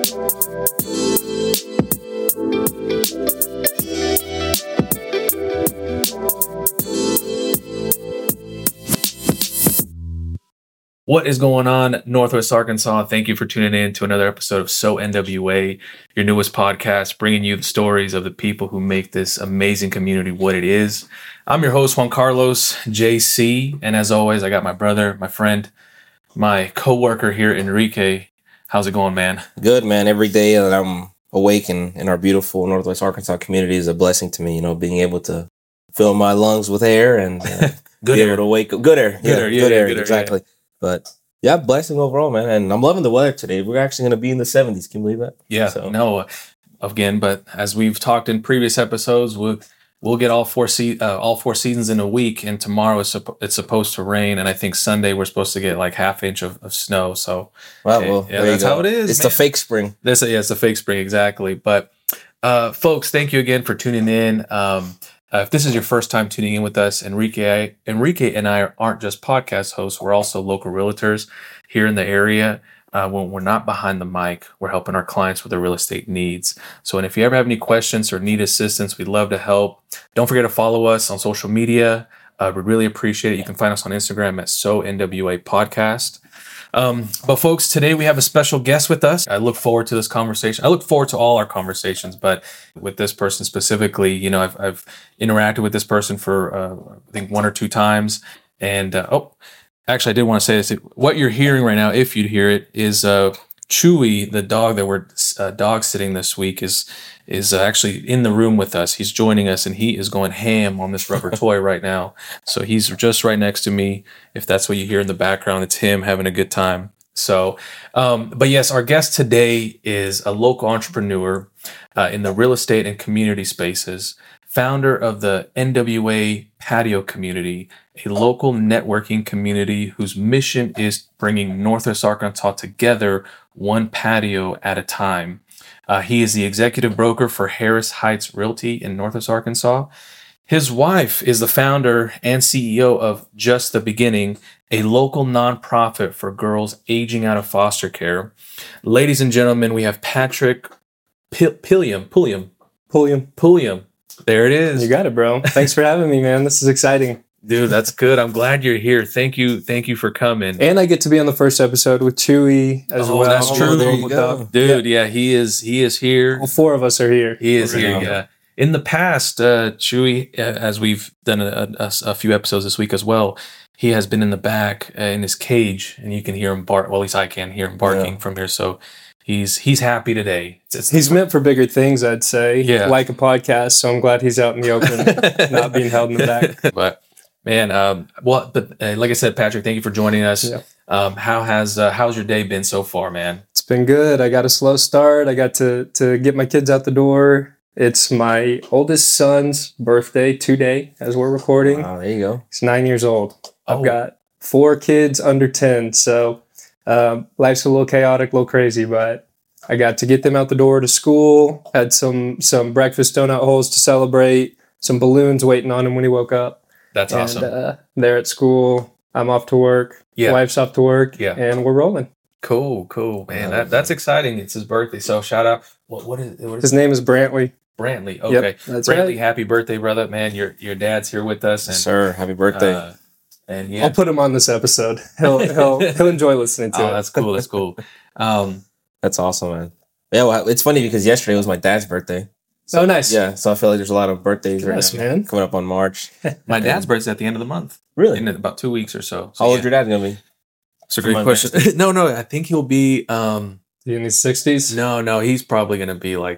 What is going on, Northwest Arkansas? Thank you for tuning in to another episode of So NWA, your newest podcast, bringing you the stories of the people who make this amazing community what it is. I'm your host, Juan Carlos JC, and as always, I got my brother, my friend, my co-worker here, Enrique. How's it going, man? Good, man. Every day that I'm awake in our beautiful Northwest Arkansas community is a blessing to me, being able to fill my lungs with air and Good be air. able to wake up. Good air. Good air, exactly. Yeah. But yeah, blessing overall, man. And I'm loving the weather today. We're actually going to be in the 70s. Can you believe that? Yeah, again, but as we've talked in previous episodes, we'll get all four seasons in a week, and tomorrow it's supposed to rain, and I think Sunday we're supposed to get like half inch of snow. So, that's how it is. It's the fake spring. It's the fake spring, exactly. But folks, thank you again for tuning in. If this is your first time tuning in with us, Enrique and I aren't just podcast hosts. We're also local realtors here in the area. When we're not behind the mic, we're helping our clients with their real estate needs. So, and if you ever have any questions or need assistance, we'd love to help. Don't forget to follow us on social media. We'd really appreciate it. You can find us on Instagram at So NWA Podcast. But folks, today we have a special guest with us. I look forward to this conversation. I look forward to all our conversations, but with this person specifically, I've interacted with this person for, I think 1 or 2 times. And, actually, I did want to say this. What you're hearing right now, if you'd hear it, is Chewy, the dog that we're dog sitting this week, is actually in the room with us. He's joining us, and he is going ham on this rubber toy right now. So he's just right next to me. If that's what you hear in the background, it's him having a good time. So, but yes, our guest today is a local entrepreneur in the real estate and community spaces, founder of the NWA Patio Community, a local networking community whose mission is bringing Northwest Arkansas together one patio at a time. He is the executive broker for Harris Heights Realty in Northwest Arkansas. His wife is the founder and CEO of Just the Beginning, a local nonprofit for girls aging out of foster care. Ladies and gentlemen, we have Patrick Pulliam. There it is. You got it, bro. Thanks for having me, man. This is exciting. Dude, that's good. I'm glad you're here. Thank you for coming. And I get to be on the first episode with Chewy as well. That's true. There you go. Dude, yeah, he is here. All 4 of us are here. He is here, yeah. In the past, Chewy, as we've done a few episodes this week as well, he has been in the back in his cage, and you can hear him bark. Well, at least I can hear him barking from here. So he's happy today. He's meant for bigger things, I'd say. Yeah. Like a podcast. So I'm glad he's out in the open, not being held in the back. But man, like I said, Patrick, thank you for joining us. Yeah. How's your day been so far, man? It's been good. I got a slow start. I got to get my kids out the door. It's my oldest son's birthday today as we're recording. Wow, there you go. He's 9 years old. Oh. I've got 4 kids under 10. So life's a little chaotic, a little crazy, but I got to get them out the door to school. Had some breakfast donut holes to celebrate. Some balloons waiting on him when he woke up. That's awesome. They're at school. I'm off to work. Yeah. Wife's off to work. Yeah. And we're rolling. Cool, man. That's exciting. It's his birthday, so shout out. What is his name is Brantley. Brantley. Okay, Yep, that's Brantley. right. Happy birthday, brother, man. Your dad's here with us, and Sir, happy birthday. and yeah, I'll put him on this episode. He'll enjoy listening to it. that's cool. That's cool. That's awesome, man. Yeah, well, it's funny because yesterday was my dad's birthday. So nice. Yeah, so I feel like there's a lot of birthdays Congrats, right now man. coming up on March. My dad's birthday's at the end of the month. Really? In about 2 weeks or so. How old your dad gonna be? It's a great question. No, I think he'll be. In his 60s? No, he's probably gonna be like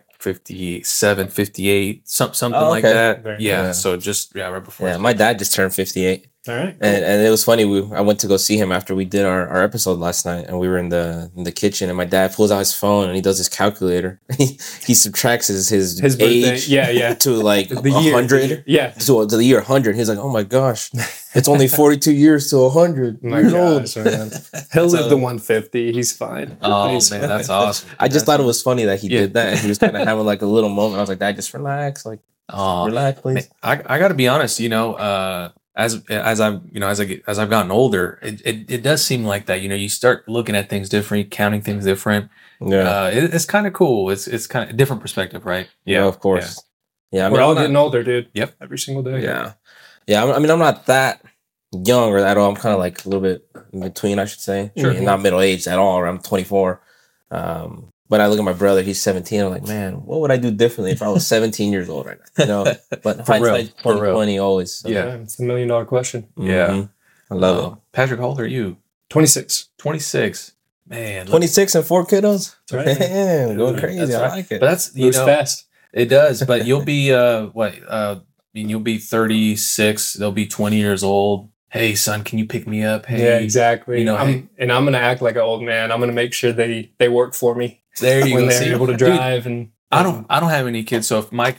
57, 58, something like okay. that. Very Yeah. good. So just right before. Yeah, my dad just turned 58. All right. And it was funny. I went to go see him after we did our episode last night, and we were in the kitchen, and my dad pulls out his phone and he does his calculator. he subtracts his birthday. age Yeah. to like The year. 100. Yeah. To the year 100. He's like, oh my gosh, it's only 42 years to 100 My years gosh, old. man. He'll live to 150. He's fine. Oh He's man, fine. that's awesome. I just thought it was funny that he Yeah. did that. And he was kind of having like a little moment. I was like, Dad, just relax. Like, Oh, relax, please. I got to be honest. as I've as I've gotten older, it does seem like that. You start looking at things different, counting things different. Yeah. It's kind of cool. It's kind of a different perspective, right? Yeah, of course. Yeah, I mean, We're all I'm not- getting older, dude. Yep. Every single day. Yeah. Yeah, I mean, I'm not that young or at all. I'm kind of like a little bit in between, I should say. Sure. I mean, not middle aged at all. I'm 24. But I look at my brother, he's 17. I'm like, man, what would I do differently if I was 17 years old right now? But For real, hindsight for real. 2020 always. So. Yeah. It's $1 million question. Yeah. Mhm. I love it. Patrick, how old are you? 26. 26. Man, 26 and 4 kiddos? That's right. Damn, going Dude, crazy. that's I right. like it. But that's Moves fast. it does. But you'll be you'll be 36. They'll be 20 years old. Hey, son, can you pick me up? Hey, Yeah, exactly. hey. I'm gonna act like an old man. I'm gonna make sure they work for me There you when go. they're See, able to dude, drive. And I don't have any kids, so if Mike,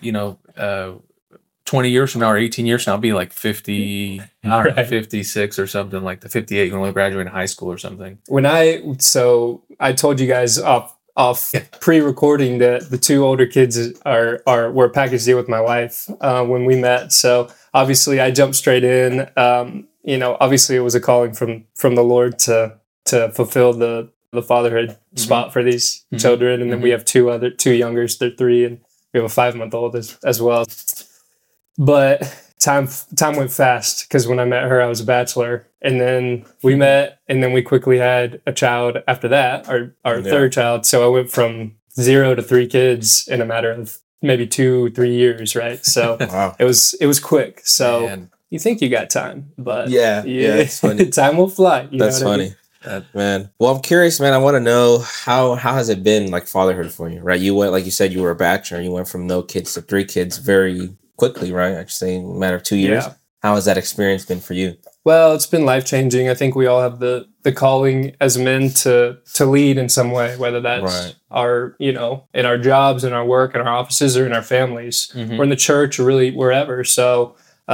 20 years from now or 18 years from now, I'll be like 50, I don't know, Right. 56 or something like the 58 when we graduate high school or something. when I told you guys off pre-recording that the two older kids were a package deal with my wife when we met. So obviously I jumped straight in. Obviously it was a calling from the Lord to fulfill the fatherhood spot for these Mhm. children. And then we have two youngers, they're 3, and we have a 5-month-old as well. But time went fast because when I met her, I was a bachelor, and then we met, and then we quickly had a child after that, our third child. So I went from 0 to 3 kids in a matter of maybe 2-3 years, right? So Wow. it was quick. So Man, you think you got time, but Yeah, it's funny. time will fly. You That's know what I funny. mean? Man. Well, I'm curious, man. I want to know how has it been like fatherhood for you, right? You went, like you said, you were a bachelor. You went from no kids to 3 kids very quickly, right? I'd say in a matter of 2 years. Yeah. How has that experience been for you? Well, it's been life-changing. I think we all have the calling as men to lead in some way, whether that's Right. our, in our jobs, in our work, in our offices, or in our families, Mhm. or in the church, or really wherever. So,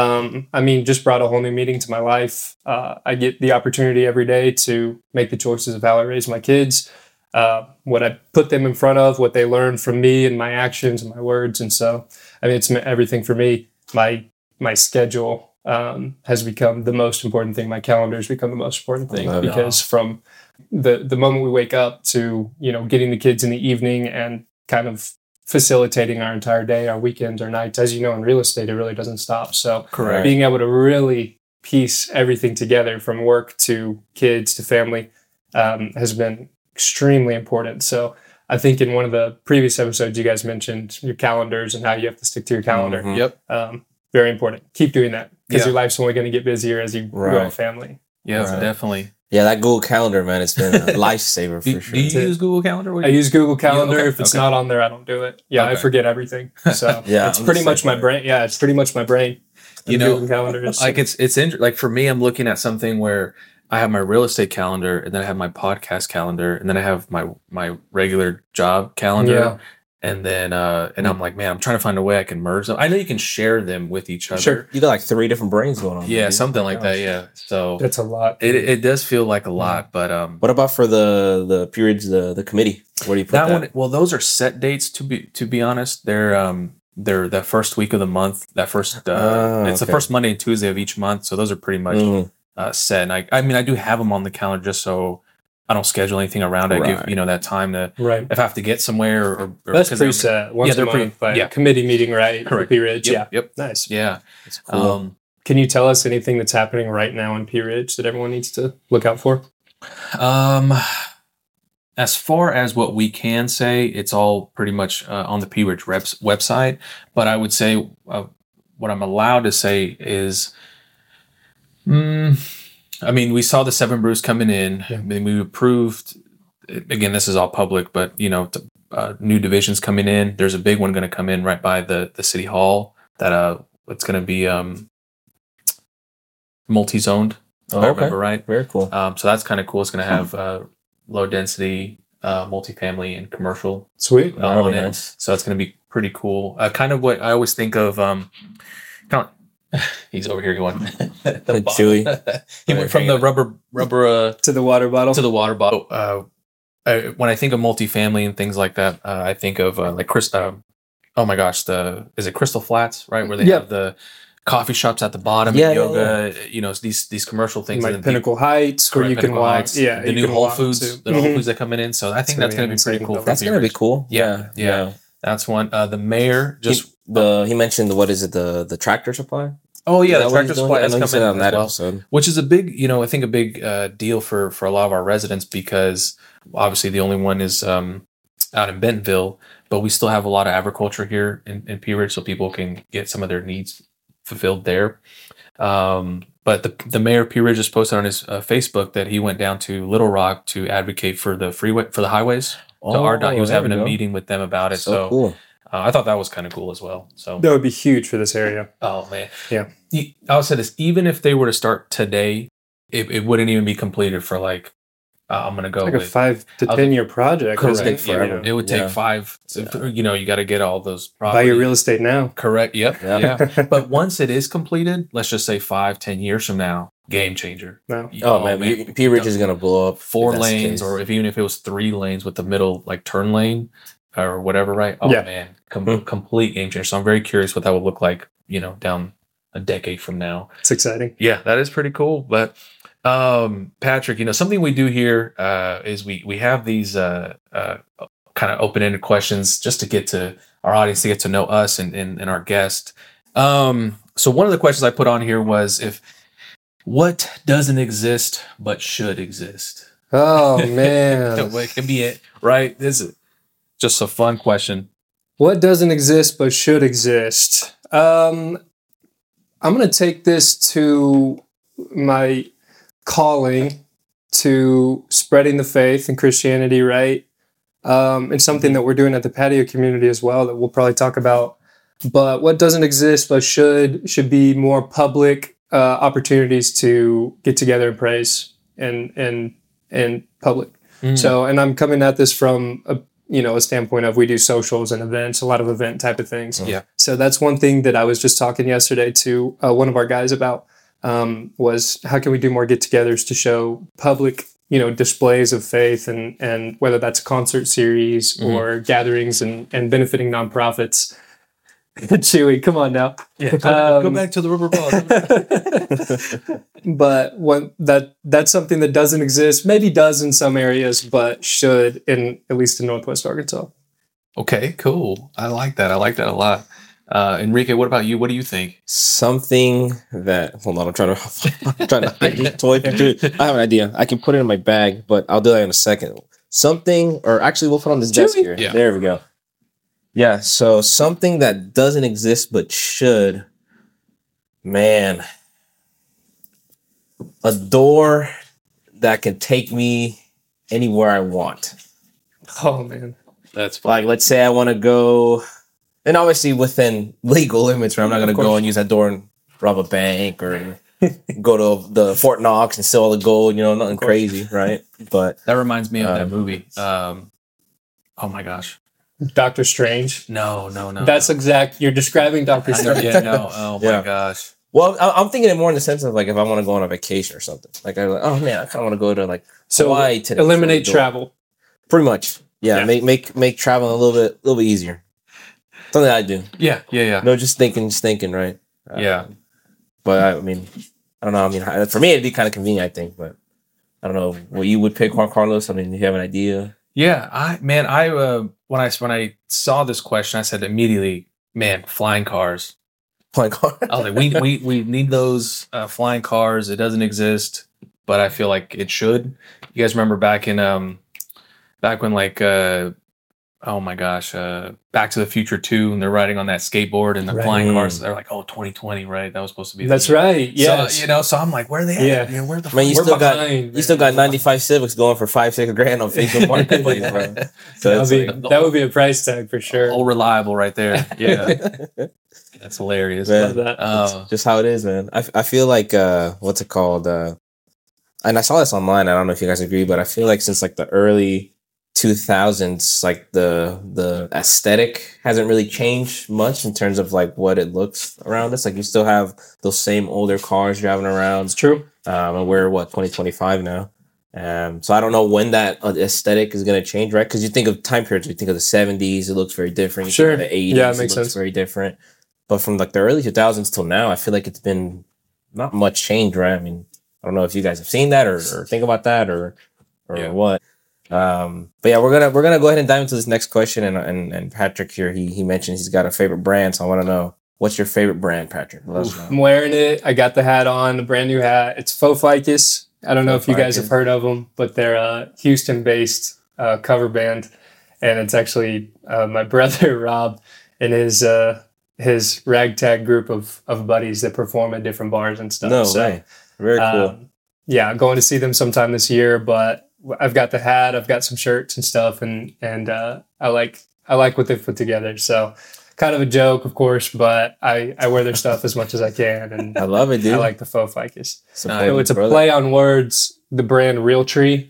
just brought a whole new meaning to my life. I get the opportunity every day to make the choices of how I raise my kids, what I put them in front of, what they learn from me and my actions and my words. And so, it's meant everything for me. My schedule has become the most important thing. My calendar has become the most important thing Love it. because from the moment we wake up to, getting the kids in the evening and kind of facilitating our entire day, our weekends, our nights, as you know, in real estate, it really doesn't stop. So correct. being able to really piece everything together from work to kids to family has been extremely important. So I think in one of the previous episodes, you guys mentioned your calendars and how you have to stick to your calendar. Mhm. Yep. Very important. Keep doing that because Yeah. your life's only going to get busier as you grow a Right. family. Yeah, Right. definitely. Yeah, that Google Calendar, man, it's been a lifesaver Do, for sure. do you use Google Calendar? What I do you- use Google Calendar. okay, If it's okay. not on there, I don't do it. Yeah, I Okay. forget everything. So Yeah, it's I'm pretty the much same my way. brain. Yeah, it's pretty much my brain. You And know, Google Calendar is like it's like for me, I'm looking at something where I have my real estate calendar, and then I have my podcast calendar, and then I have my regular job calendar. Yeah. And then, and I'm like, man, I'm trying to find a way I can merge them. I know you can share them with each other. Sure. You got like 3 different brains going on. Yeah, dude. something Oh my like that. gosh. Yeah. So that's a lot. it does feel like a lot, but What about for the periods, the committee? Where do you put that? that one. Well, those are set dates. To be honest, they're that first week of the month. That first, it's the okay. first Monday and Tuesday of each month. So those are pretty much Mhm. set. And I do have them on the calendar just so I don't schedule anything around it. I Right. give that time to Right. if I have to get somewhere or That's 'cause I'm- preset. Once yeah, a they're pretty- month, like yeah. committee meeting, right? Correct. P Ridge. Yep, Yeah. Yep. Nice. Yeah. That's cool. Can you tell us anything that's happening right now in P Ridge that everyone needs to look out for? As far as what we can say, it's all pretty much on the P Ridge Reps website. But I would say what I'm allowed to say is, we saw the 7 brews coming in. Yeah. I mean, we approved. Again, this is all public, but new divisions coming in. There's a big one going to come in right by the city hall. That it's going to be multi-zoned. If I Okay. remember right. Very cool. So that's kind of cool. It's going to have low density, multifamily, and commercial Sweet. That'll on be it. nice. So it's going to be pretty cool. Kind of what I always think of. He's over here going. the Chewy. He went from the rubber To the water bottle. to the water bottle. When I think of multifamily and things like that, I think of like Chris. Oh my gosh, is it Crystal Flats, right? Where they Yep. have the coffee shops at the bottom, Yeah, and yeah, yoga. You know, these commercial things, Like and then Pinnacle Heights, where correct, you can Pinnacle walk. Heights, Yeah, the you new can Whole walk Foods, to. the Whole Mhm. Foods that coming in. So I think It's that's gonna going be to be pretty insane cool. building. For That's Pea gonna be Ridge. cool. Yeah. That's one. The mayor just. He mentioned what is it, the Tractor Supply? Oh yeah, Is the that what Tractor he's doing? Supply I is know he said coming that in on as that well, episode. which is a big, I think a big deal for a lot of our residents, because obviously the only one is out in Bentonville, but we still have a lot of agriculture here in Pea Ridge, so people can get some of their needs fulfilled there. But the mayor of Pea Ridge just posted on his Facebook that he went down to Little Rock to advocate for the freeway, for the highways. So RDOT, he was there having we a go. meeting with them about it. So cool. I thought that was kind of cool as well. So That would be huge for this area. oh man, Yeah. I would say this: even if they were to start today, it wouldn't even be completed for like I'm gonna go Like a with 5 to I'll 10 year project. correct. isn't it? Take forever. It would take Yeah. 5. You know, you got to get all those Buy properties. your real estate now. Correct. Yep. Yeah. Yeah. But once it is completed, let's just say 5-10 years from now, game changer. No. Oh, man, Pea Ridge is gonna blow up. 4 if that's the lanes, case. or even if it was 3 lanes with the middle like turn lane or whatever, right? Oh Yeah. man, complete game changer. So I'm very curious what that would look like, down a decade from now. It's exciting. Yeah, that is pretty cool. But Patrick, something we do here is we have these kind of open-ended questions just to get to our audience, to get to know us and our guest. So one of the questions I put on here was, what doesn't exist but should exist? Oh, man. It can be it, right? This is just a fun question. What doesn't exist but should exist? I'm going to take this to my calling to spreading the faith and Christianity, right? It's something that we're doing at the patio community as well that we'll probably talk about. But what doesn't exist but should be more public opportunities to get together and praise and public. So, and I'm coming at this from a standpoint of, we do socials and events, a lot of event type of things. Yeah. So that's one thing that I was just talking yesterday to one of our guys about, was how can we do more get-togethers to show public, displays of faith, and whether that's a concert series or gatherings and benefiting nonprofits. Chewy, come on now. Yeah, go back to the rubber ball. But that's something that doesn't exist, maybe does in some areas, but should at least in Northwest Arkansas. Okay, cool. I like that. I like that a lot. Enrique, what about you? What do you think? Something that, hold on, I'm trying to hide this toy. I have an idea. I can put it in my bag, but I'll do that in a second. Something, or actually we'll put it on this desk here. Yeah. There we go. Yeah, so something that doesn't exist but should, man, a door that can take me anywhere I want. Oh, man. That's fun. Like, let's say I want to go, and obviously within legal limits, right? I'm not going to go and use that door and rob a bank or go to the Fort Knox and steal all the gold, nothing crazy, right? But That reminds me of that movie. Oh my gosh. Doctor Strange. No. That's exact. You're describing Doctor Strange. Yeah, no. Oh my Yeah. gosh. well, I'm thinking it more in the sense of like if I want to go on a vacation or something. Like I'm like, oh man, I kind of want to go to like So Hawaii today. eliminate So travel. Pretty much, yeah. Yeah. Make traveling a little bit easier. Something I do. Yeah. No, just thinking, right? Yeah. But I mean, I don't know. I mean, for me, it'd be kind of convenient, I think. But I don't know what you would pick, Juan Carlos. I mean, if you have an idea. Yeah. When I saw this question, I said immediately, man, flying cars. Flying car. I was like, we need those flying cars. It doesn't exist, but I feel like it should. You guys remember back when like oh my gosh, Back to the Future 2, and they're riding on that skateboard and the Right. flying cars. They're like, 2020, right? That was supposed to be. That's right. Yes. So, so I'm like, where are they at? Yeah. Where the Man, you fuck- still got behind, you still got 95 Civics going for $5-6 grand on Facebook Marketplace, bro. So it's that would be a price tag for sure. all reliable right there. Yeah, that's hilarious. Man, Love that. Oh, just how it is, man. I feel like what's it called? And I saw this online. I don't know if you guys agree, but I feel like since like the early 2000s, like the aesthetic hasn't really changed much in terms of like what it looks around us. Like you still have those same older cars driving around. It's true. And we're 2025 now. So I don't know when that aesthetic is going to change, right? Because you think of time periods, you think of the 70s, it looks very different. You Sure. think of the 80s, Yeah, it it makes looks sense. very different. But from like the early 2000s till now, I feel like it's been not much change, right? I mean, I don't know if you guys have seen that or think about that or what. But yeah, we're gonna go ahead and dive into this next question. And Patrick here, he mentioned he's got a favorite brand, so I want to know, what's your favorite brand, Patrick? Let us know. I'm wearing it. I got the hat on, a brand new hat. It's Faux Ficus. I don't know if you guys have heard of them, but they're a Houston-based cover band, and it's actually my brother Rob and his ragtag group of buddies that perform at different bars and stuff. No way. Very cool. Yeah, I'm going to see them sometime this year, but I've got the hat, I've got some shirts and stuff, and I like what they've put together. So kind of a joke, of course, but I wear their stuff as much as I can, and I love it, dude. I like the Faux Ficus. So it's a play on words. The brand Realtree.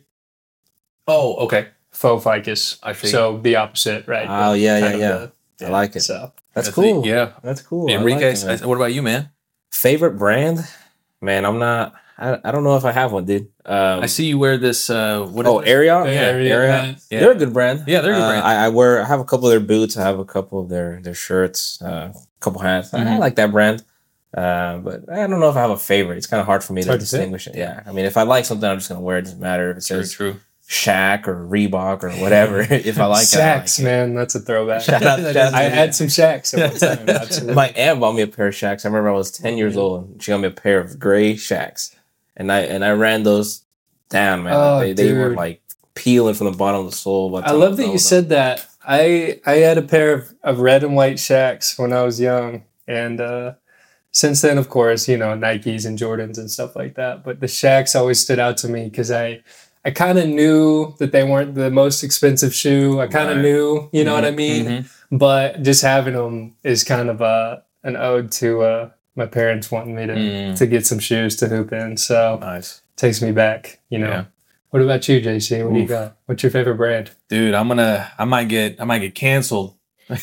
Oh, okay. Faux Ficus. I see. So the opposite, right? Oh, yeah. I like it. So that's cool. That's cool. Enrique, like it, what about you, man? Favorite brand? Man, I don't know if I have one, dude. I see you wear this. Ariat? Ariat. Yeah. They're a good brand. Yeah, they're a good brand. I have a couple of their boots. I have a couple of their shirts, a couple hats. Mm-hmm. I like that brand. But I don't know if I have a favorite. It's kind of hard for me to distinguish it. Yeah. I mean, if I like something, I'm just going to wear it. It doesn't matter if it says True. Shaq or Reebok or whatever. If I like Shaqs, it. man, that's a throwback. Shout out I had some Shaqs at one time. Absolutely. My aunt bought me a pair of Shaqs. I remember I was 10 years old and she got me a pair of gray Shaqs. And I ran those down, man. Oh, they were like peeling from the bottom of the sole. I love that you said that. I had a pair of red and white Shaqs when I was young. And since then, of course, Nikes and Jordans and stuff like that. But the Shaqs always stood out to me because I kind of knew that they weren't the most expensive shoe. I kind of knew, you know what I mean? Mm-hmm. But just having them is kind of an ode to my parents wanting me to get some shoes to hoop in. So nice. Takes me back, Yeah. What about you, JC? What do you got? What's your favorite brand? Dude, I might get canceled.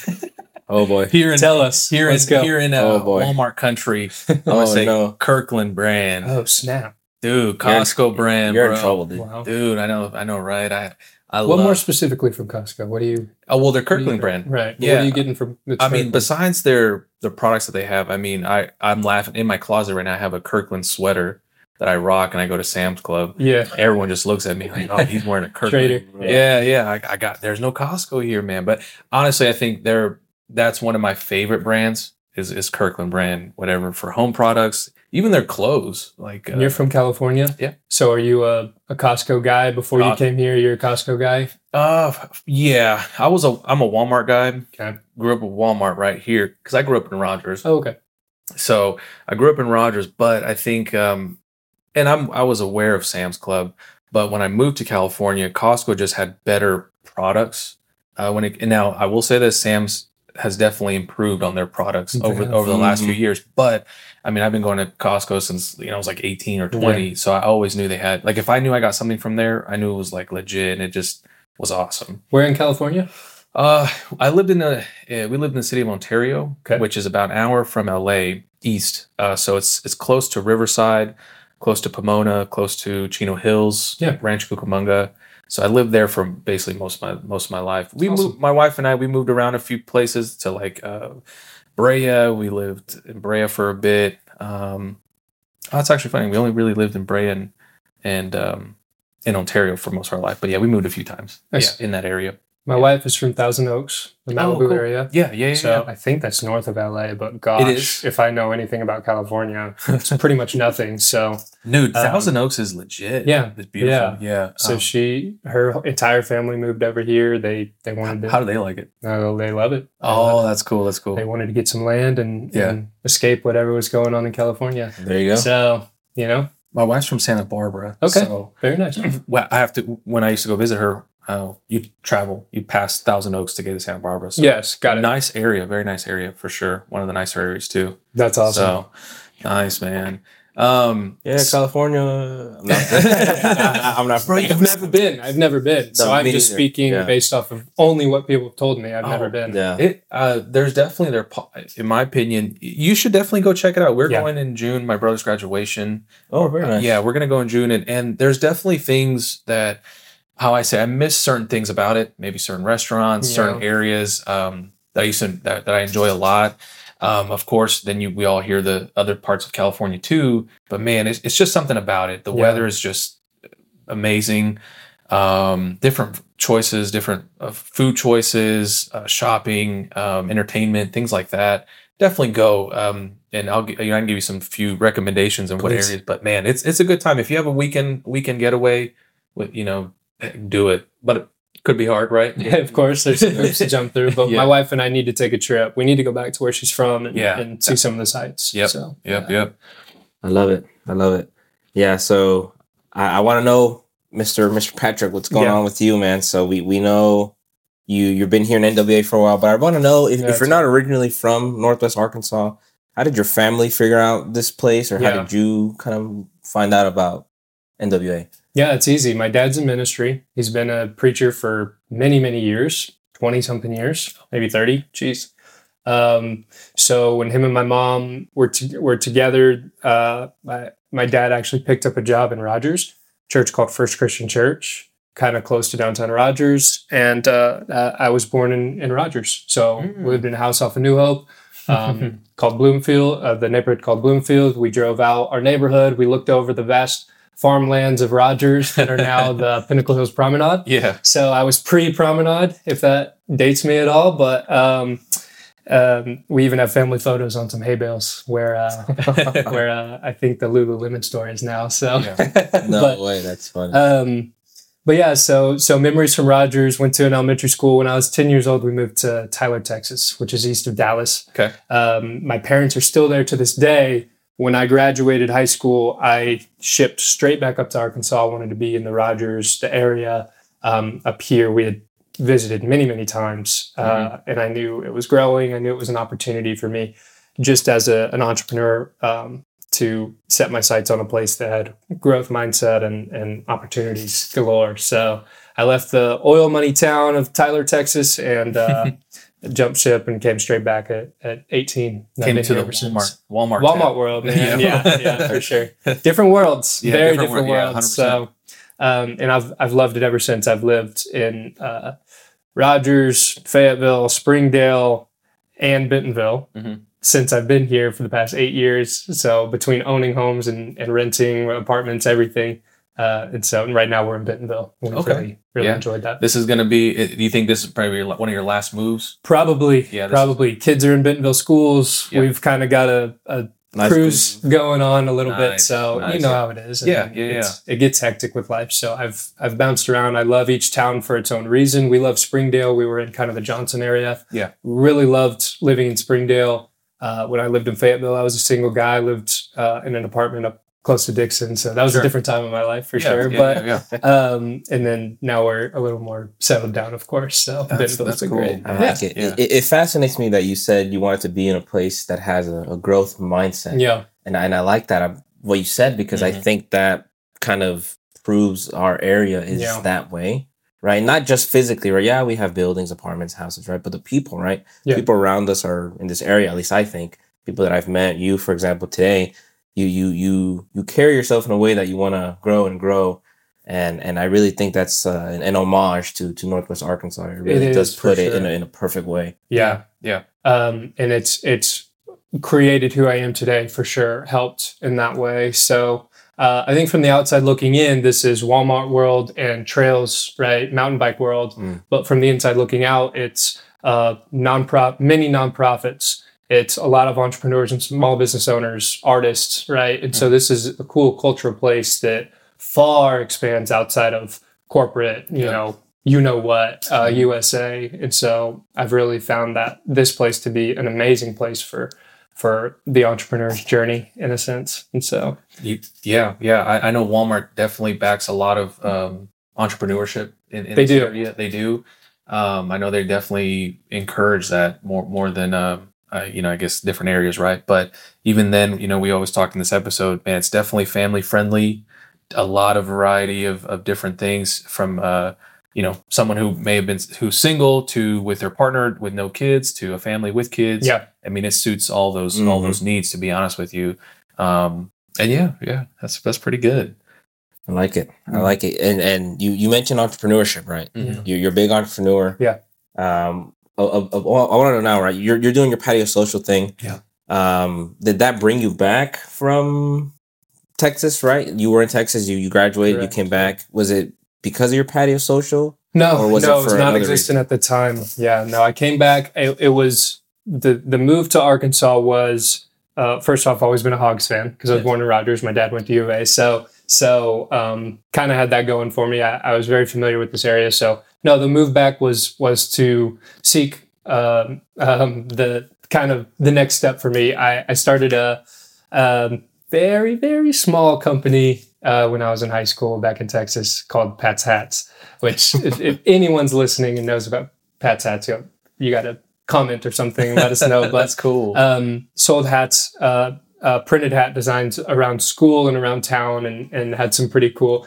Oh boy. Tell us. Let's go. Here in Walmart country, I'm gonna say Kirkland brand. Oh snap. Dude, Costco brand. You're bro. in trouble, dude. Wow. Dude, I know, right? I What love, more specifically from Costco? What do you? Oh well, they're Kirkland brand, right? Yeah. What are you getting from? Besides the products that they have, I'm laughing in my closet right now. I have a Kirkland sweater that I rock, and I go to Sam's Club. Yeah. Everyone just looks at me like, "Oh, he's wearing a Kirkland." Trader. Yeah. I got. There's no Costco here, man. But honestly, I think that's one of my favorite brands is Kirkland brand. Whatever for home products, even their clothes. Like you're from California, yeah. So are you a Costco guy before you came here? You're a Costco guy. Yeah. I'm a Walmart guy. Okay. Grew up with Walmart right here because I grew up in Rogers. Oh, okay. So I grew up in Rogers, but I think, and I was aware of Sam's Club, but when I moved to California, Costco just had better products. And now I will say this, Sam's has definitely improved on their products over the last few years. But I mean, I've been going to Costco since I was like 18 or 20, so I always knew they had if I knew I got something from there, I knew it was like legit, and it just was awesome. Where in California? We lived in the city of Ontario, which is about an hour from LA east. So it's close to Riverside, close to Pomona, close to Chino Hills, Rancho Cucamonga. So I lived there for basically most of my life. My wife and I, we moved around a few places to Brea. We lived in Brea for a bit. That's actually funny. We only really lived in Brea and in Ontario for most of our life. But yeah, we moved a few times. Nice. Yeah, in that area. My wife is from Thousand Oaks, the Malibu area. Yeah. So I think that's north of LA, but gosh, It is. if I know anything about California, it's pretty much nothing. So Dude, Thousand Oaks is legit. Yeah. It's beautiful. Yeah. So her entire family moved over here. They wanted to. How do they like it? They love it. Oh, that's cool. That's cool. They wanted to get some land and escape whatever was going on in California. There you go. So, My wife's from Santa Barbara. Okay. So, very nice. well, when I used to go visit her, you travel, you pass Thousand Oaks to get to Santa Barbara. So yes, got it. Nice area, very nice area for sure. One of the nicer areas too. That's awesome. So nice, man. California. I'm not. Bro, I've never been. So I'm just speaking based off of only what people have told me. I've never been. Yeah. There's definitely in my opinion, you should definitely go check it out. We're going in June, my brother's graduation. Oh, very nice. Yeah, we're gonna go in June, and there's definitely things that, how I say, I miss certain things about it. Maybe certain restaurants, certain areas that I enjoy a lot. Of course, then we all hear the other parts of California too. But man, it's just something about it. The weather is just amazing. Different choices, different food choices, shopping, entertainment, things like that. Definitely go. And I can give you some few recommendations in what areas. But man, it's a good time if you have a weekend getaway. Do it. But it could be hard, right? Yeah, of course, there's some hoops to jump through. But my wife and I need to take a trip. We need to go back to where she's from and see some of the sites. Yep. So, Yep. I love it. Yeah. So I want to know, Mr. Patrick, what's going on with you, man? So we know you've been here in NWA for a while, but I want to know if you're not originally from Northwest Arkansas, how did your family figure out this place, or how did you kind of find out about NWA? Yeah, it's easy. My dad's in ministry. He's been a preacher for many, many years, 20-something years, maybe 30. Jeez. So when him and my mom were together, my dad actually picked up a job in Rogers, a church called First Christian Church, kind of close to downtown Rogers. And I was born in Rogers. So we lived in a house off of New Hope called Bloomfield, the neighborhood called Bloomfield. We drove out our neighborhood. We looked over the vast farmlands of Rogers that are now the Pinnacle Hills Promenade. Yeah. So I was pre-Promenade, if that dates me at all. But we even have family photos on some hay bales where I think the Lululemon store is now. So no way, that's funny. But yeah, so memories from Rogers. Went to an elementary school. When I was 10 years old, we moved to Tyler, Texas, which is east of Dallas. Okay. My parents are still there to this day. When I graduated high school, I shipped straight back up to Arkansas. I wanted to be in the Rogers, the area up here. We had visited many, many times, and I knew it was growing. I knew it was an opportunity for me, just as an entrepreneur, to set my sights on a place that had growth mindset and opportunities galore. So I left the oil money town of Tyler, Texas, and jumped ship and came straight back at 18. Came to the Walmart world, man. Yeah, for sure. Different worlds, very different worlds. Yeah, and I've loved it ever since. I've lived in Rogers, Fayetteville, Springdale, and Bentonville since I've been here for the past 8 years. So between owning homes and renting apartments, everything. And right now we're in Bentonville. We've really enjoyed that. This is going to be, do you think this is probably one of your last moves? Probably. Yeah, probably. Kids are in Bentonville schools. Yep. We've kind of got a nice cruise going on a little bit. So you know how it is. It gets hectic with life. So I've bounced around. I love each town for its own reason. We love Springdale. We were in kind of the Johnson area. Yeah. Really loved living in Springdale. When I lived in Fayetteville, I was a single guy. I lived in an apartment up close to Dixon. So that was a different time in my life for sure. And then now we're a little more settled down, of course. So that's cool. Great. I like it. It fascinates me that you said you wanted to be in a place that has a growth mindset. Yeah. And I like that, what you said, because I think that kind of proves our area is that way, right? Not just physically, right? Yeah, we have buildings, apartments, houses, right? But the people, right? Yeah. People around us are in this area, at least I think. People that I've met, you, for example, today, you carry yourself in a way that you want to grow, and I really think that's an homage to Northwest Arkansas. It really does put it in a perfect way. Yeah. And it's created who I am today for sure. Helped in that way. So I think from the outside looking in, this is Walmart world and trails, right? Mountain bike world. But from the inside looking out, it's many nonprofits. It's a lot of entrepreneurs and small business owners, artists, right? And so this is a cool cultural place that far expands outside of corporate, you know what, USA. And so I've really found that this place to be an amazing place for the entrepreneur's journey in a sense. And so I know Walmart definitely backs a lot of entrepreneurship in this area. They do. I know they definitely encourage that more than I guess different areas, right? But even then, we always talk in this episode, man, it's definitely family friendly. A lot of variety of different things from, someone who may have been who's single to with their partner with no kids to a family with kids. Yeah. I mean, it suits all those needs, to be honest with you. And that's pretty good. I like it. I like it. And you mentioned entrepreneurship, right? You're a big entrepreneur. Yeah. well, I want to know now, right? You're doing your patio social thing. Yeah. Did that bring you back from Texas? Right, you were in Texas. You graduated. Correct. You came back. Was it because of your patio social? No, Or was it no, it for was not another existent at the time. Yeah, no, I came back. It was the move to Arkansas was first off, I've always been a Hogs fan because I was born in Rogers. My dad went to U of A, so kind of had that going for me. I was very familiar with this area. So no, the move back was to seek the kind of the next step for me. I started a very, very small company when I was in high school back in Texas called Pat's Hats, which if anyone's listening and knows about Pat's Hats, you got to comment or something, let us know. But That's cool. sold hats, printed hat designs around school and around town, and had some pretty cool,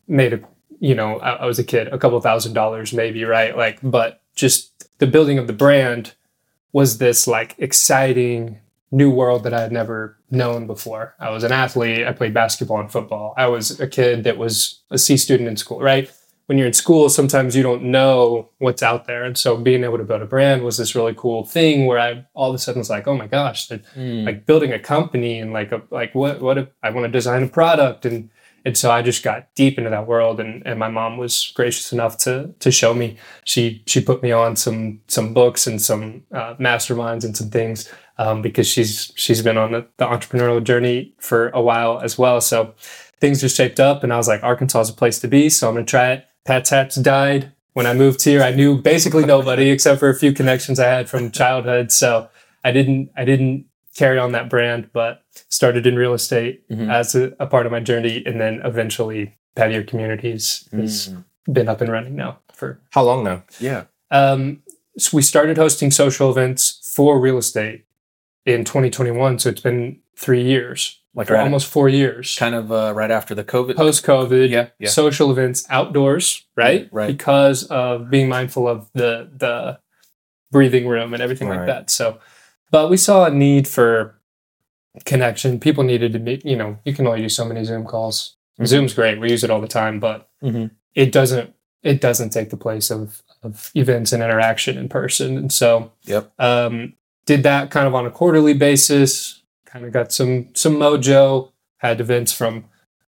I was a kid, a couple $1,000 maybe, right? Like, but just the building of the brand was this like exciting new world that I had never known before. I was an athlete. I played basketball and football. I was a kid that was a C student in school, right? When you're in school, sometimes you don't know what's out there. And so being able to build a brand was this really cool thing where I all of a sudden was like, oh my gosh, like building a company and what if I want to design a product. And so I just got deep into that world, and my mom was gracious enough to show me. She put me on some books and some masterminds and some things because she's been on the entrepreneurial journey for a while as well. So things just shaped up, and I was like, Arkansas is a place to be, so I'm going to try it. Pat's Hats died when I moved here. I knew basically nobody except for a few connections I had from childhood. So I didn't carry on that brand, but started in real estate as a part of my journey, and then eventually Patio Communities has been up and running now for how long now? Yeah. So we started hosting social events for real estate in 2021. So it's been 3 years, almost 4 years. Kind of right after the COVID. Post-COVID, Yeah. social events outdoors, right? Right. Because of being mindful of the breathing room and everything like that. So, but we saw a need for connection. People needed to meet, you can only do so many Zoom calls. Zoom's great. We use it all the time, but it doesn't take the place of events and interaction in person. And so did that kind of on a quarterly basis, kind of got some mojo, had events from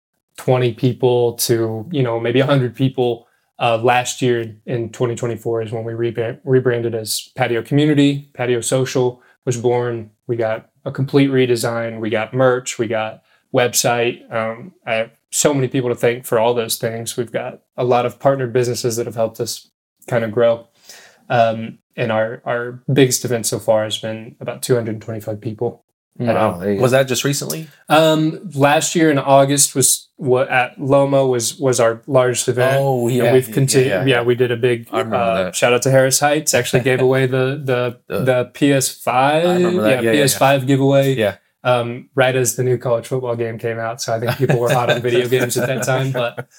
20 people to, maybe 100 people. Last year in 2024 is when we rebranded as Patio Community. Patio Social was born. We got a complete redesign. We got merch. We got website. I have so many people to thank for all those things. We've got a lot of partnered businesses that have helped us kind of grow. And our biggest event so far has been about 225 people. Wow. Was that just recently? Last year in August was what at Loma was our largest event. Oh, yeah. We've continued. Yeah. We did a big I remember that. shout out to Harris Heights. Actually gave away the PS5. I remember that. Yeah, PS5 giveaway. Yeah. Right as the new college football game came out. So I think people were hot on video games at that time. But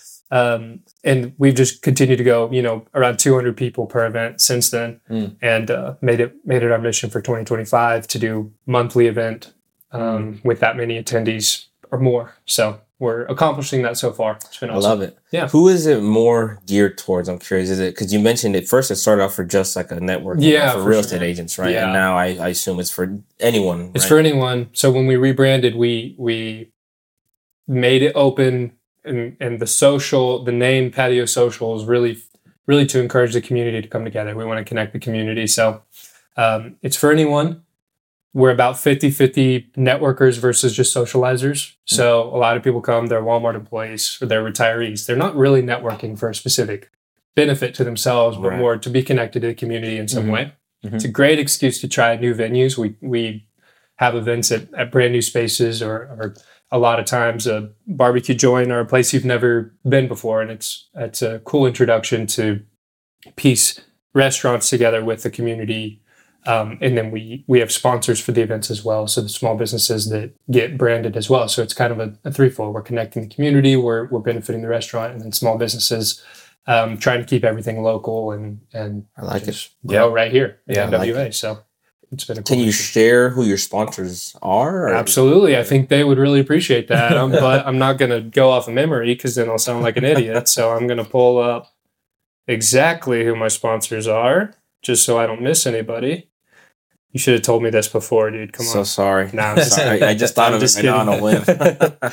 and we've just continued to go, around 200 people per event since then, and made it our mission for 2025 to do monthly event with that many attendees or more. So we're accomplishing that so far. It's been awesome. I love it. Yeah. Who is it more geared towards? I'm curious. Is it because you mentioned it first? It started off for just like a network, for real estate agents, right? Yeah. And now I assume it's for anyone. It's for anyone. So when we rebranded, we made it open. And the name Patio Social is really to encourage the community to come together. We want to connect the community. So it's for anyone. We're about 50-50 networkers versus just socializers. So a lot of people come, they're Walmart employees or they're retirees. They're not really networking for a specific benefit to themselves, but more to be connected to the community in some way. It's a great excuse to try new venues. We have events at brand new spaces or a lot of times a barbecue joint or a place you've never been before. And it's a cool introduction to piece restaurants together with the community. And then we have sponsors for the events as well. So the small businesses that get branded as well. So it's kind of a threefold. We're connecting the community, we're benefiting the restaurant, and then small businesses, trying to keep everything local and I like it. Right here in NWA. Like so it's been a cool Can you mission. share who your sponsors are? Or? Absolutely. I think they would really appreciate that. But I'm not going to go off of memory because then I'll sound like an idiot. So I'm going to pull up exactly who my sponsors are. just so I don't miss anybody. You should have told me this before, dude. Come So on. sorry. Nah, I'm sorry. I just thought I'm of just it right now on a whim.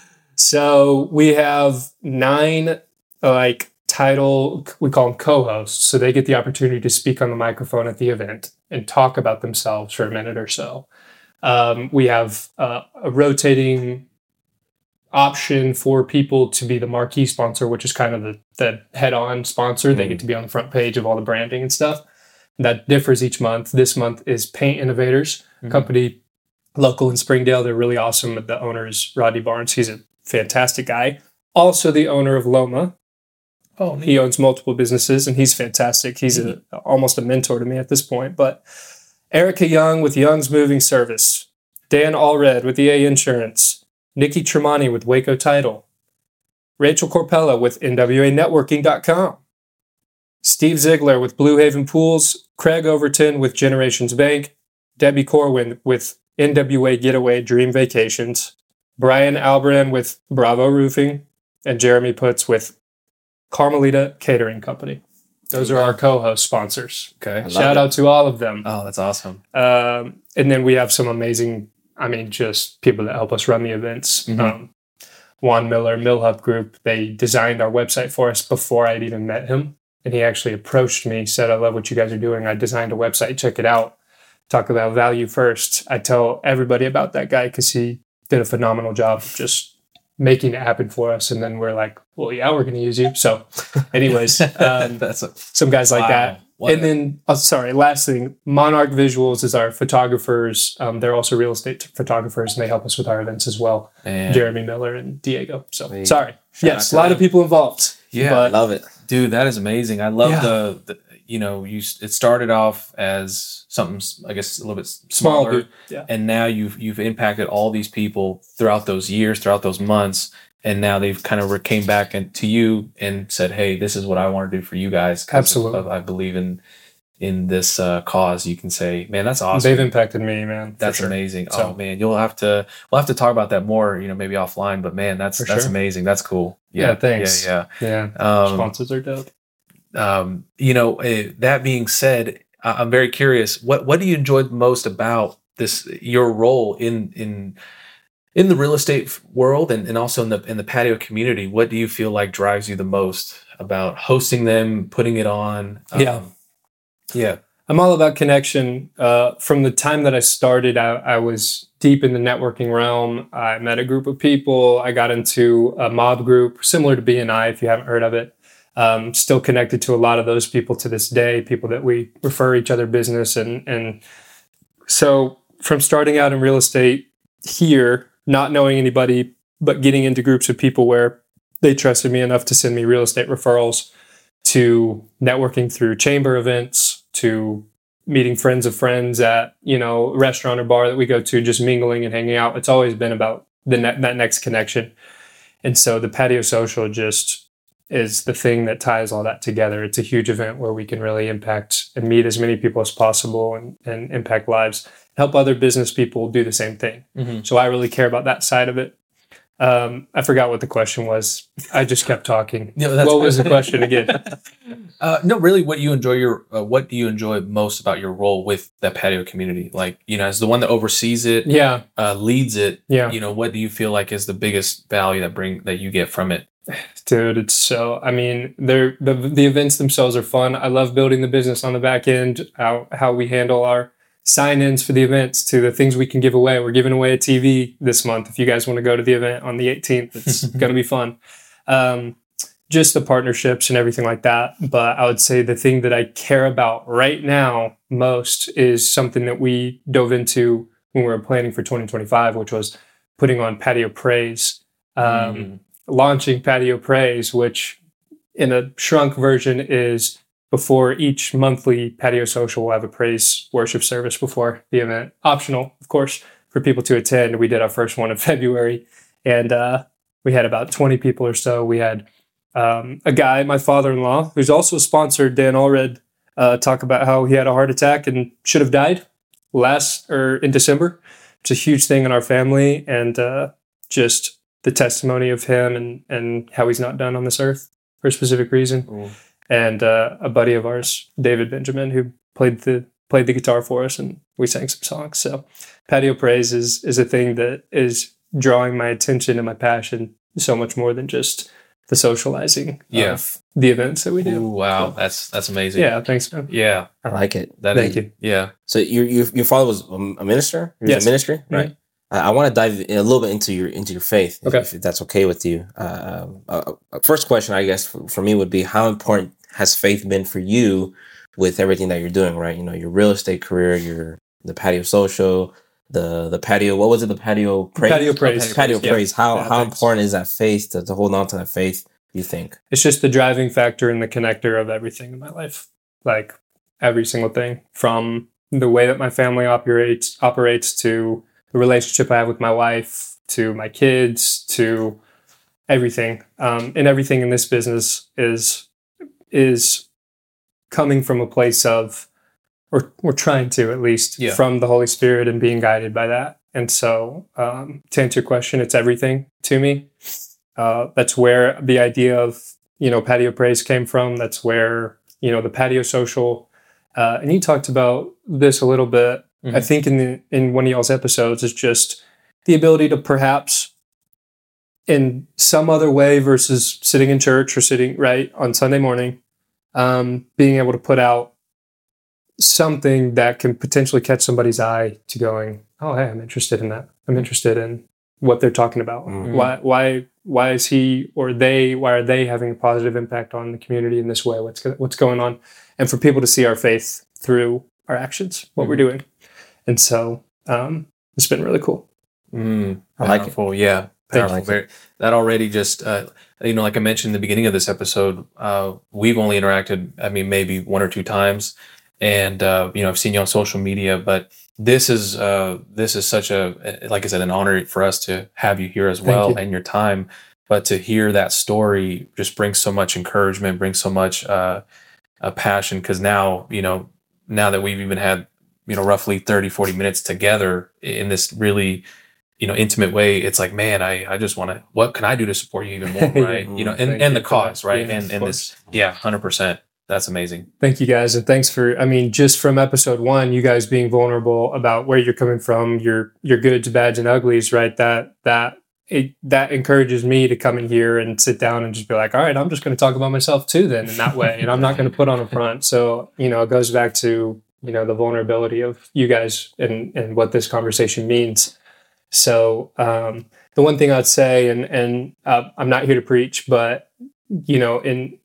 So we have 9 title, we call them co-hosts. So they get the opportunity to speak on the microphone at the event and talk about themselves for a minute or so. We have a rotating option for people to be the marquee sponsor, which is kind of the head-on sponsor. They get to be on the front page of all the branding and stuff. That differs each month. This month is Paint Innovators, company local in Springdale. They're really awesome. The owner is Rodney Barnes. He's a fantastic guy. Also the owner of Loma. Oh, He owns multiple businesses, and he's fantastic. He's almost a mentor to me at this point. But Erica Young with Young's Moving Service, Dan Allred with EA Insurance, Nikki Tremonti with Waco Title, Rachel Corpella with NWAnetworking.com, Steve Ziegler with Blue Haven Pools, Craig Overton with Generations Bank, Debbie Corwin with NWA Getaway Dream Vacations, Brian Albrand with Bravo Roofing, and Jeremy Putz with Carmelita Catering Company. Those are our co-host sponsors. Okay. Shout out to all of them. Oh, that's awesome. And then we have some amazing, just people that help us run the events. Juan Miller, Millhub Group, they designed our website for us before I'd even met him. And he actually approached me, said, I love what you guys are doing. I designed a website, check it out. Talk about value first. I tell everybody about that guy because he did a phenomenal job of just making it happen for us. And then we're like, well, yeah, we're going to use you. So anyways, some guys like that. And then, last thing, Monarch Visuals is our photographers. They're also real estate photographers, and they help us with our events as well. Man. Jeremy Miller and Diego. So, Hey. sorry. Shout Yes, out a lot to of people involved. Yeah, but Love it. dude, that is amazing. I love Yeah. it started off as something, I guess, a little bit small smaller, group. Yeah. and now you've impacted all these people throughout those years, throughout those months, and now they've kind of came back to you and said, "Hey, this is what I want to do for you guys." 'Cause Absolutely. I believe in this cause. You can say, "Man, that's awesome." They've impacted me, man. for That's sure. amazing. So- Oh man, we'll have to talk about that more, maybe offline. But man, that's For sure. amazing. That's cool. Yeah, thanks. Yeah. Yeah. Um, Sponsors are dope. that being said, I'm very curious. What do you enjoy most about your role in the real estate world and also in the patio community? What do you feel like drives you the most about hosting them, putting it on? Yeah. I'm all about connection. From the time that I started, I was deep in the networking realm. I met a group of people. I got into a mob group similar to BNI, if you haven't heard of it. Still connected to a lot of those people to this day, people that we refer each other business. And so from starting out in real estate here, not knowing anybody, but getting into groups of people where they trusted me enough to send me real estate referrals, to networking through chamber events, to meeting friends of friends at, restaurant or bar that we go to, just mingling and hanging out. It's always been about that next connection. And so the Patio Social just is the thing that ties all that together. It's a huge event where we can really impact and meet as many people as possible and impact lives, help other business people do the same thing. Mm-hmm. So I really care about that side of it. I forgot what the question was. I just kept talking. What was the question again? No, really, what do you enjoy most about your role with that patio community? Like, as the one that oversees it, Yeah. leads it. Yeah. What do you feel like is the biggest value that you get from it? Dude, it's so, the events themselves are fun. I love building the business on the back end, how we handle our sign-ins for the events to the things we can give away. We're giving away a TV this month. If you guys want to go to the event on the 18th, it's going to be fun. Just the partnerships and everything like that. But I would say the thing that I care about right now most is something that we dove into when we were planning for 2025, which was putting on Patio Praise. Launching Patio Praise, which in a shrunk version is before each monthly Patio Social, we'll have a praise worship service before the event. Optional, of course, for people to attend. We did our first one in February, and we had about 20 people or so. We had a guy, my father-in-law, who's also sponsored, Dan Allred, talk about how he had a heart attack and should have died in December. It's a huge thing in our family, and just the testimony of him and how he's not done on this earth for a specific reason. and a buddy of ours, David Benjamin, who played the guitar for us, and we sang some songs. So patio praise is a thing that is drawing my attention and my passion so much more than just the socializing of the events that we do. Ooh, wow, that's amazing. Yeah, thanks, man. Yeah, I like it. Thank you. Yeah. So your father was a minister. He was Yes. a ministry, right? I want to dive a little bit into your faith, Okay. if that's okay with you. First question, I guess, for me would be, how important has faith been for you with everything that you're doing, right? You know, your real estate career, the patio social, the patio. What was it? The patio praise. Patio praise. Patio Yeah. praise. How Yeah, thanks. important is that faith to hold on to that faith? You think? It's just the driving factor and the connector of everything in my life. Like every single thing, from the way that my family operates to the relationship I have with my wife, to my kids, to everything. And everything in this business is coming from a place of, or we're trying to at least, from the Holy Spirit and being guided by that. And so, to answer your question, it's everything to me. That's where the idea of, patio praise came from. That's where, the patio social, and you talked about this a little bit, I think in one of y'all's episodes, is just the ability to perhaps in some other way versus sitting in church or sitting right on Sunday morning, being able to put out something that can potentially catch somebody's eye to going, oh, hey, I'm interested in that. I'm interested in what they're talking about. Why is he or they, why are they having a positive impact on the community in this way? What's going on? And for people to see our faith through our actions, what we're doing. And so it's been really cool. I like it. Yeah. Powerful. That already just, like I mentioned in the beginning of this episode, we've only interacted, maybe one or two times. And, I've seen you on social media, but this is such like I said, an honor for us to have you here as well, and your time. But to hear that story just brings so much encouragement, brings so much passion. Because now that we've even had, roughly 30, 40 minutes together in this really, intimate way, it's like, man, I just want to, what can I do to support you even more, right? And the cause, right? And this, 100%. That's amazing. Thank you guys. And thanks for, just from episode 1, you guys being vulnerable about where you're coming from, your goods, bads, and uglies, right? That encourages me to come in here and sit down and just be like, all right, I'm just going to talk about myself too then in that way. And I'm not going to put on a front. So, it goes back to, the vulnerability of you guys and what this conversation means. So the one thing I'd say, and I'm not here to preach, but, in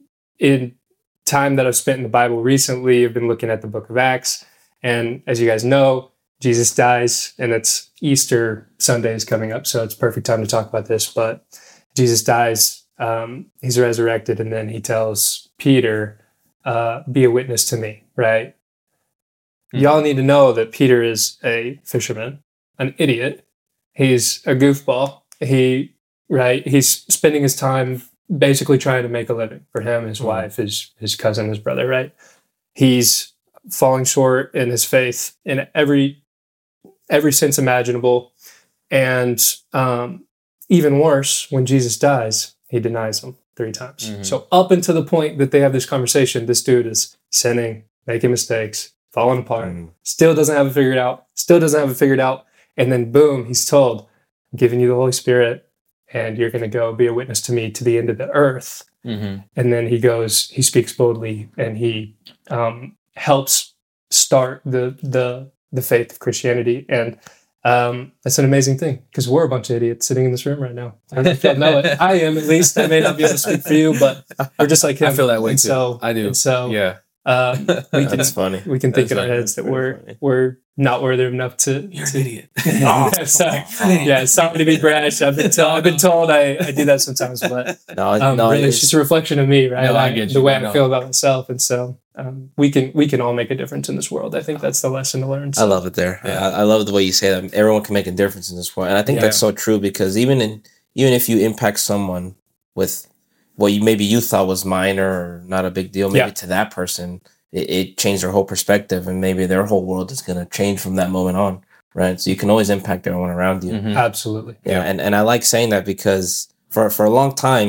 time that I've spent in the Bible recently, I've been looking at the book of Acts. And as you guys know, Jesus dies, and it's Easter Sunday is coming up. So it's perfect time to talk about this. But Jesus dies, he's resurrected, and then he tells Peter, be a witness to me, right? Y'all need to know that Peter is a fisherman, an idiot. He's a goofball. He's spending his time basically trying to make a living for him, his wife, his cousin, his brother, right? He's falling short in his faith in every sense imaginable. And even worse, when Jesus dies, he denies him 3 times. So up until the point that they have this conversation, this dude is sinning, making mistakes, falling apart, still doesn't have it figured out. And then boom, he's told, I'm giving you the Holy Spirit, and you're going to go be a witness to me to the end of the earth. And then he speaks boldly, and he helps start the faith of Christianity. And that's an amazing thing, because we're a bunch of idiots sitting in this room right now. I don't know if y'all know it. I am, at least. I may not be able to speak for you, but we're just like him. I feel that way and too. So, I do. And so, yeah. That's funny. We can think That's in our funny. heads that That's we're not worthy enough to. You're an idiot. Sorry. Yeah, sorry to be brash. I've been told I do that sometimes, but really, it's just a reflection of me, right? No, I get you. The way I know. I feel about myself, and so we can all make a difference in this world. I think that's the lesson to learn. So. I love it there. Yeah. I love the way you say that. Everyone can make a difference in this world, and I think that's so true, because even if you impact someone with what you thought was minor or not a big deal, maybe to that person, it changed their whole perspective, and maybe their whole world is going to change from that moment on, right? So you can always impact everyone around you. Absolutely. Yeah. And I like saying that, because for a long time,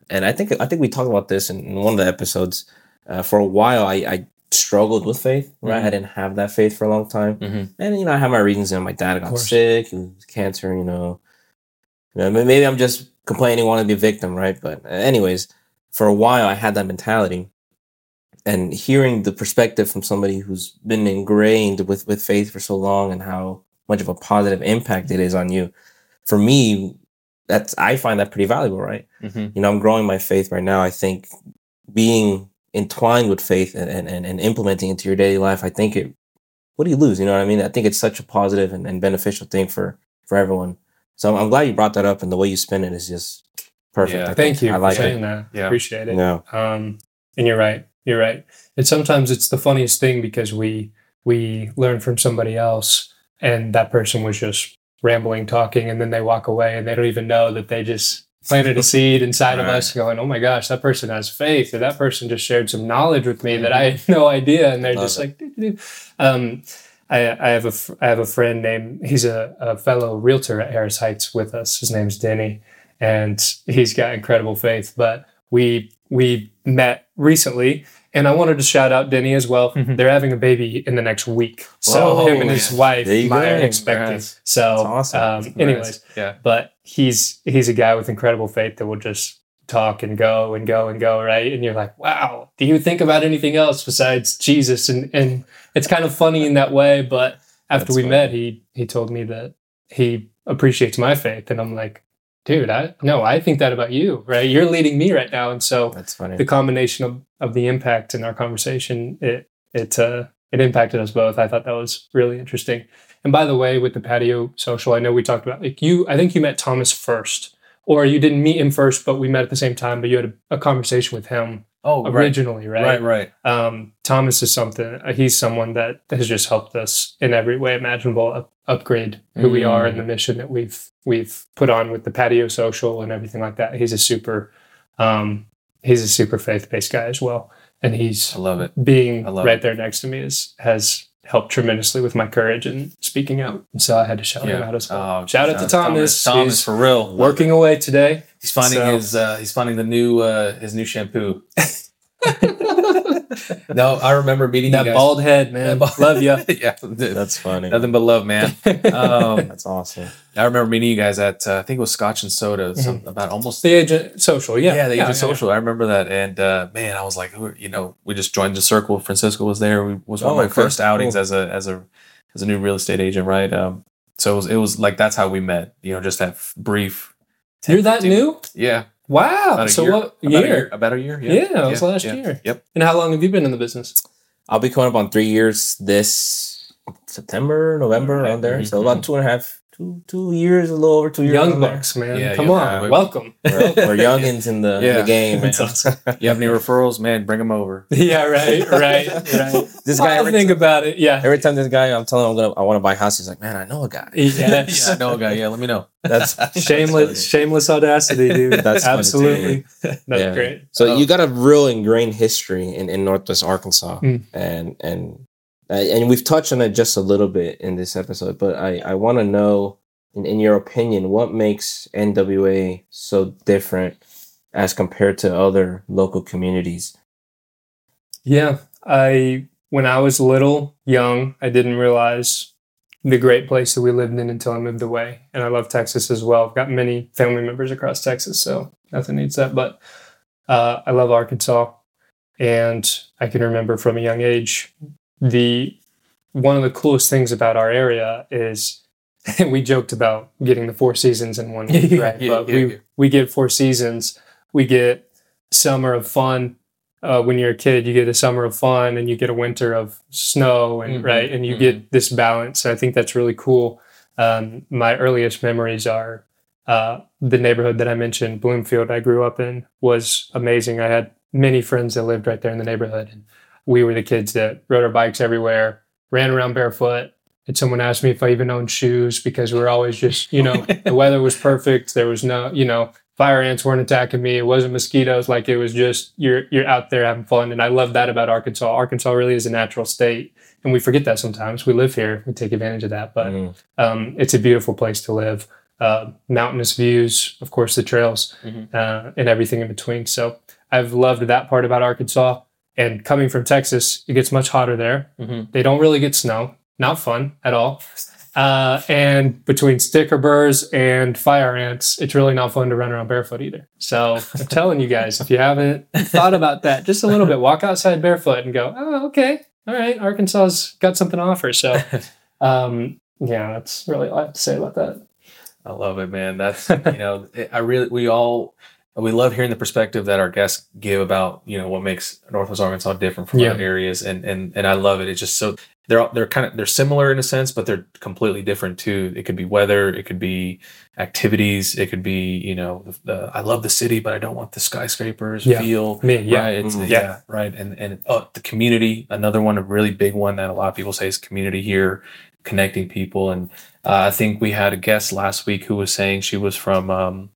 And I think we talked about this in one of the episodes. For a while, I struggled with faith, right? I didn't have that faith for a long time. And, I had my reasons. My dad got sick, he was cancer, maybe I'm just complaining, wanting to be a victim, right? But anyways, for a while, I had that mentality. And hearing the perspective from somebody who's been ingrained with faith for so long and how much of a positive impact it is on you, for me, I find that pretty valuable, right? I'm growing my faith right now. I think being entwined with faith and implementing into your daily life, I think what do you lose? You know what I mean? I think it's such a positive and beneficial thing for everyone. So I'm glad you brought that up, and the way you spin it is just perfect. Yeah. Thank you I like for saying it. that. Yeah. Appreciate it. Yeah. And you're right. You're right. And sometimes it's the funniest thing because we learn from somebody else, and that person was just rambling, talking, and then they walk away and they don't even know that they just planted a seed inside of us going, oh my gosh, that person has faith, or that person just shared some knowledge with me that I had no idea. And they're just like, I have a friend named, he's a fellow realtor at Harris Heights with us. His name's Denny, and he's got incredible faith. But we met recently, and I wanted to shout out Denny as well. They're having a baby in the next week. So him and his wife are expecting. So awesome. Anyways, Yeah. but he's a guy with incredible faith that will just talk and go and go and go, right? And you're like, wow, do you think about anything else besides Jesus? And it's kind of funny in that way. But after we met, he told me that he appreciates my faith. And I'm like, dude, I think that about you, right? You're leading me right now. And so That's funny. The combination of the impact in our conversation, it impacted us both. I thought that was really interesting. And by the way, with the patio social, I know we talked about, like, I think you met Thomas first, or you didn't meet him first, but we met at the same time, but you had a conversation with him originally, right? Right. Thomas is he's someone that has just helped us in every way imaginable upgrade who we are and the mission that we've put on with the patio social and everything like that. He's a super faith-based guy as well. And I love it. Being right there next to me has helped tremendously with my courage and speaking out. And so I had to shout him out as well. Shout out to Thomas. Thomas, for real. Working away today. He's finding he's finding his new shampoo. No, I remember meeting that you guys. Bald head, man. Love you. Yeah, That's funny. Nothing but love, man. That's awesome. I remember meeting you guys at I think it was Scotch and Soda, about almost the Agent Social. Yeah, the Agent Social. I remember that, and man, I was like, we just joined the circle. Francisco was there. We was one of my first outings as a new real estate agent, right? So it was like that's how we met. Just that brief. You're that new? Yeah. Wow. So what year? About a year. Yeah, it was last year. Yep. And how long have you been in the business? I'll be coming up on 3 years this September, November, around there. So about 2 years, a little over 2 years. Young bucks, man. Yeah, Come on. Welcome. We're youngins in the game, man. That's awesome. You have any referrals, man? Bring them over. Yeah, right. This guy, I'll think about it. Yeah. Every time this guy, I'm telling him I want to buy a house, he's like, man, I know a guy. Yes. Yeah, I know a guy. Yeah, let me know. That's shameless audacity, dude. That's absolutely. That's great. So you got a real ingrained history in Northwest Arkansas, and we've touched on it just a little bit in this episode, but I want to know, in your opinion, what makes NWA so different as compared to other local communities? Yeah, when I was young, I didn't realize the great place that we lived in until I moved away. And I love Texas as well. I've got many family members across Texas, so nothing needs that. But I love Arkansas. And I can remember from a young age, one of the coolest things about our area is we joked about getting the 4 seasons in one week, right? We get 4 seasons. We get summer of fun. When you're a kid, you get a summer of fun and you get a winter of snow, and right, and you get this balance. And I think that's really cool. My earliest memories are the neighborhood that I mentioned, Bloomfield, I grew up in, was amazing. I had many friends that lived right there in the neighborhood, and we were the kids that rode our bikes everywhere, ran around barefoot. And someone asked me if I even owned shoes, because we were always just, the weather was perfect. There was no, fire ants weren't attacking me. It wasn't mosquitoes. Like, it was just, you're out there having fun. And I love that about Arkansas. Arkansas really is a natural state. And we forget that sometimes. We live here. We take advantage of that. But it's a beautiful place to live. mountainous views, of course, the trails, and everything in between. So I've loved that part about Arkansas. And coming from Texas, it gets much hotter there. They don't really get snow. Not fun at all. And between sticker burrs and fire ants, it's really not fun to run around barefoot either. So I'm telling you guys, if you haven't thought about that just a little bit, walk outside barefoot and go, oh, okay. All right. Arkansas's got something to offer. So, yeah, that's really all I have to say about that. I love it, man. That's, we love hearing the perspective that our guests give about, what makes Northwest Arkansas different from other areas. And I love it. It's just so they're similar in a sense, but they're completely different too. It could be weather, it could be activities, it could be, I love the city, but I don't want the skyscrapers feel. Right. Right. And the community, another one, a really big one that a lot of people say is community here, connecting people. And I think we had a guest last week who was saying she was from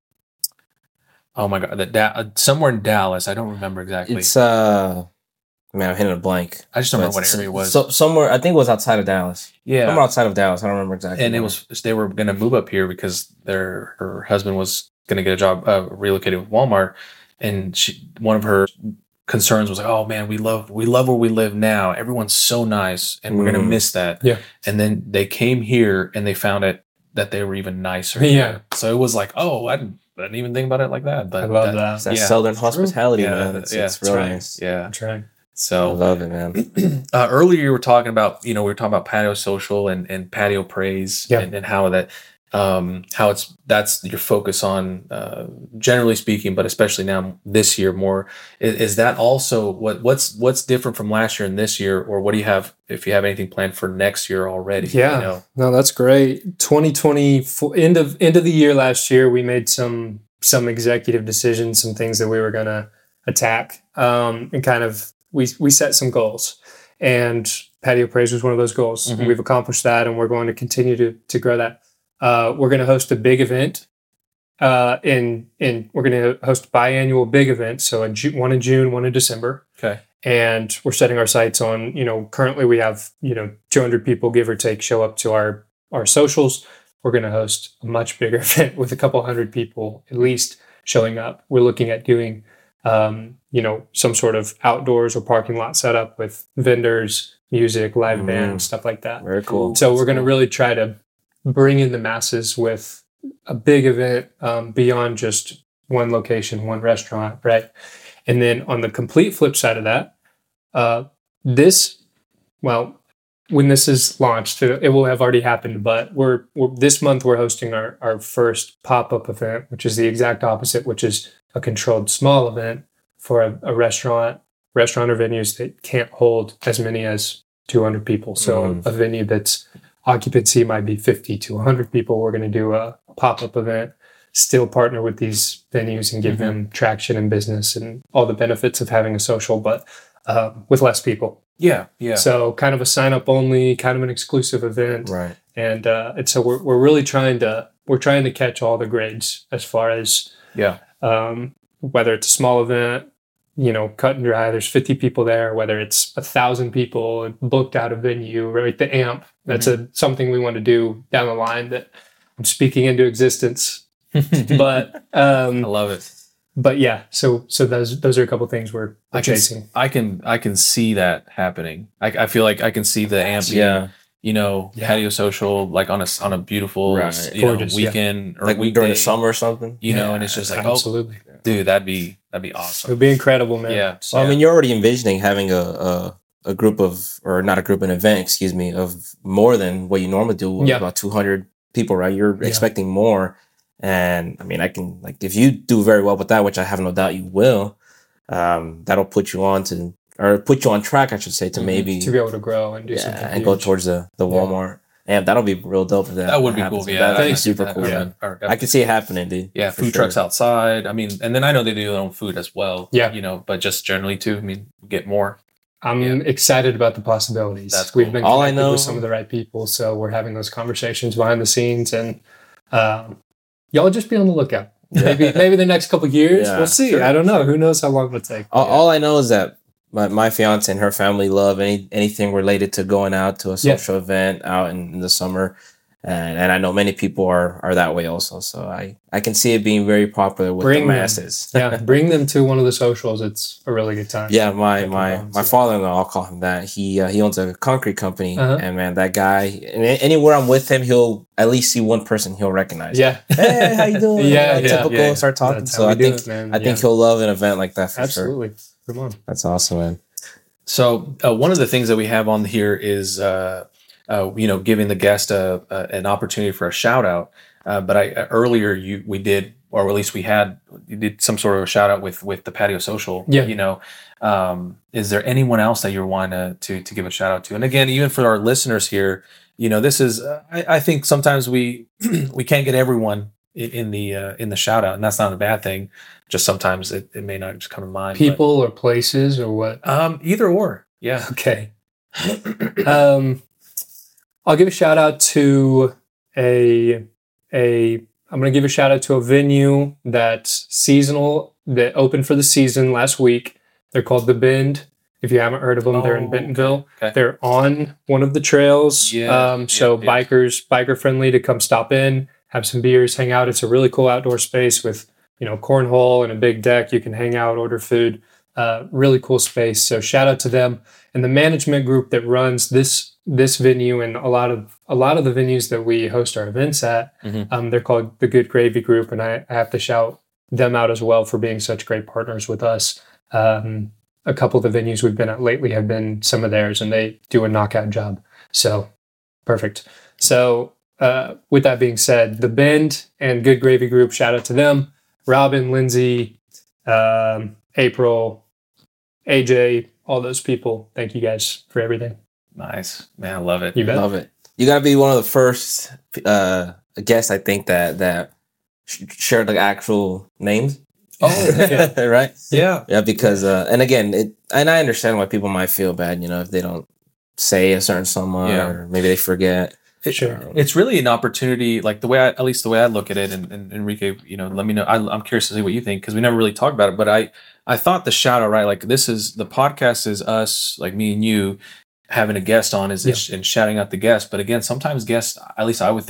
oh my God, somewhere in Dallas. I don't remember exactly. It's man, I'm hitting a blank. I just don't remember what area it was. So somewhere, I think it was outside of Dallas. Yeah, somewhere outside of Dallas. I don't remember exactly. And they were going to move up here because her husband was going to get a job relocated with Walmart, and one of her concerns was like, oh man, we love where we live now. Everyone's so nice, and we're going to miss that. Yeah. And then they came here and they found that they were even nicer. Yeah. So it was like, oh, I didn't even think about it like that. But I love that. It's that Southern hospitality, man. It's really nice. Yeah. That's right. So I love it, man. Earlier you were talking about, we were talking about patio social and patio praise and how that's your focus on, generally speaking, but especially now this year more. Is that also what's different from last year and this year, or what do you have, if you have anything planned for next year already? Yeah, no, that's great. 2020 end of the year last year, we made some executive decisions, some things that we were going to attack, and kind of we set some goals, and patio praise was one of those goals. Mm-hmm. We've accomplished that, and we're going to continue to grow that. We're going to host a big event, we're going to host a biannual big event. So one in June, one in December. Okay. And we're setting our sights on, currently we have, 200 people, give or take, show up to our socials. We're going to host a much bigger event with a couple hundred people at least showing up. We're looking at doing, some sort of outdoors or parking lot setup with vendors, music, live band, stuff like that. Very cool. So we're going to really try to bring in the masses with a big event, beyond just one location, one restaurant, right? And then on the complete flip side of that, when this is launched, it will have already happened, but we're this month we're hosting our first pop-up event, which is the exact opposite, which is a controlled small event for a restaurant or venues that can't hold as many as 200 people. So a venue that's occupancy might be 50 to 100 people. We're going to do a pop-up event, still partner with these venues and give them traction and business and all the benefits of having a social, but with less people. Yeah, yeah. So kind of a sign-up only, kind of an exclusive event. Right. And so we're really trying to catch all the grades as far as whether it's a small event, cut and dry, there's 50 people there, whether it's 1,000 people booked out a venue, right? The AMP, that's something we want to do down the line that I'm speaking into existence. But I love it. But yeah, so those are a couple things we're chasing. I can see that happening. I feel like I can see the AMP, patio social, like on a beautiful, gorgeous, weekend or like weekday, during the summer or something. And it's just like, absolutely. Dude, that'd be awesome. It would be incredible, man. Yeah. Well, I mean, you're already envisioning having a group an event, of more than what you normally do with about 200 people, right? You're expecting more. And I mean, I can, like, if you do very well with that, which I have no doubt you will, that'll put you on track, I should say, to maybe to be able to grow and do something and go towards the Walmart. And that'll be real dope if that would be happens. cool. Yeah, that'd be super cool. Man. I can see it happening, dude. Yeah, food trucks outside. I mean, and then I know they do their own food as well. Yeah, but just generally too. I mean, get more. I'm excited about the possibilities. That's cool. We've been connected with some of the right people, so we're having those conversations behind the scenes, and y'all just be on the lookout. Maybe the next couple of years, we'll see. Sure, I don't know. Who knows how long it'll take. All I know is that my fiance and her family love anything related to going out to a social event out in the summer. And I know many people are that way also. So I can see it being very popular with the masses. Bring them to one of the socials. It's a really good time. Yeah, my father-in-law, I'll call him that. He owns a concrete company, and man, that guy. Anywhere I'm with him, he'll at least see one person he'll recognize. Yeah, hey, how you doing? Typical. Start talking. That's so I think he'll love an event like that for sure. Absolutely, come on. That's awesome, man. So one of the things that we have on here is giving the guest an opportunity for a shout out. But earlier we did, or at least you did some sort of a shout out with the Patio Social. Yeah. Is there anyone else that you're wanting to give a shout out to? And again, even for our listeners here, this is I think sometimes we can't get everyone in the shout out, and that's not a bad thing. Just sometimes it may not just come to mind. People or places or what? Either or. Yeah. Okay. I'll give a shout out to I'm going to give a shout out to a venue that's seasonal, that opened for the season last week. They're called The Bend. If you haven't heard of them, they're in Bentonville. Okay. They're on one of the trails. Biker friendly to come stop in, have some beers, hang out. It's a really cool outdoor space with, cornhole and a big deck. You can hang out, order food. Really cool space. So shout out to them and the management group that runs this venue and a lot of the venues that we host our events at. Mm-hmm. They're called the Good Gravy Group, and I have to shout them out as well for being such great partners with us. A couple of the venues we've been at lately have been some of theirs, and they do a knockout job. So perfect. So with that being said, the Bend and Good Gravy Group, shout out to them. Robin, Lindsay, April, AJ, all those people. Thank you guys for everything. Nice, man. I love it. You bet. Love it. You gotta be one of the first guests, I think, that shared the actual names. Oh, yeah. Right. Yeah. Because and again, and I understand why people might feel bad, if they don't say a certain someone, or maybe they forget. Sure. It's really an opportunity, like the way I look at it, and Enrique, let me know. I'm curious to see what you think, because we never really talked about it. But I thought the shout out, right? Like the podcast is us, like me and you, having a guest on and shouting out the guest. But again, sometimes guests, at least I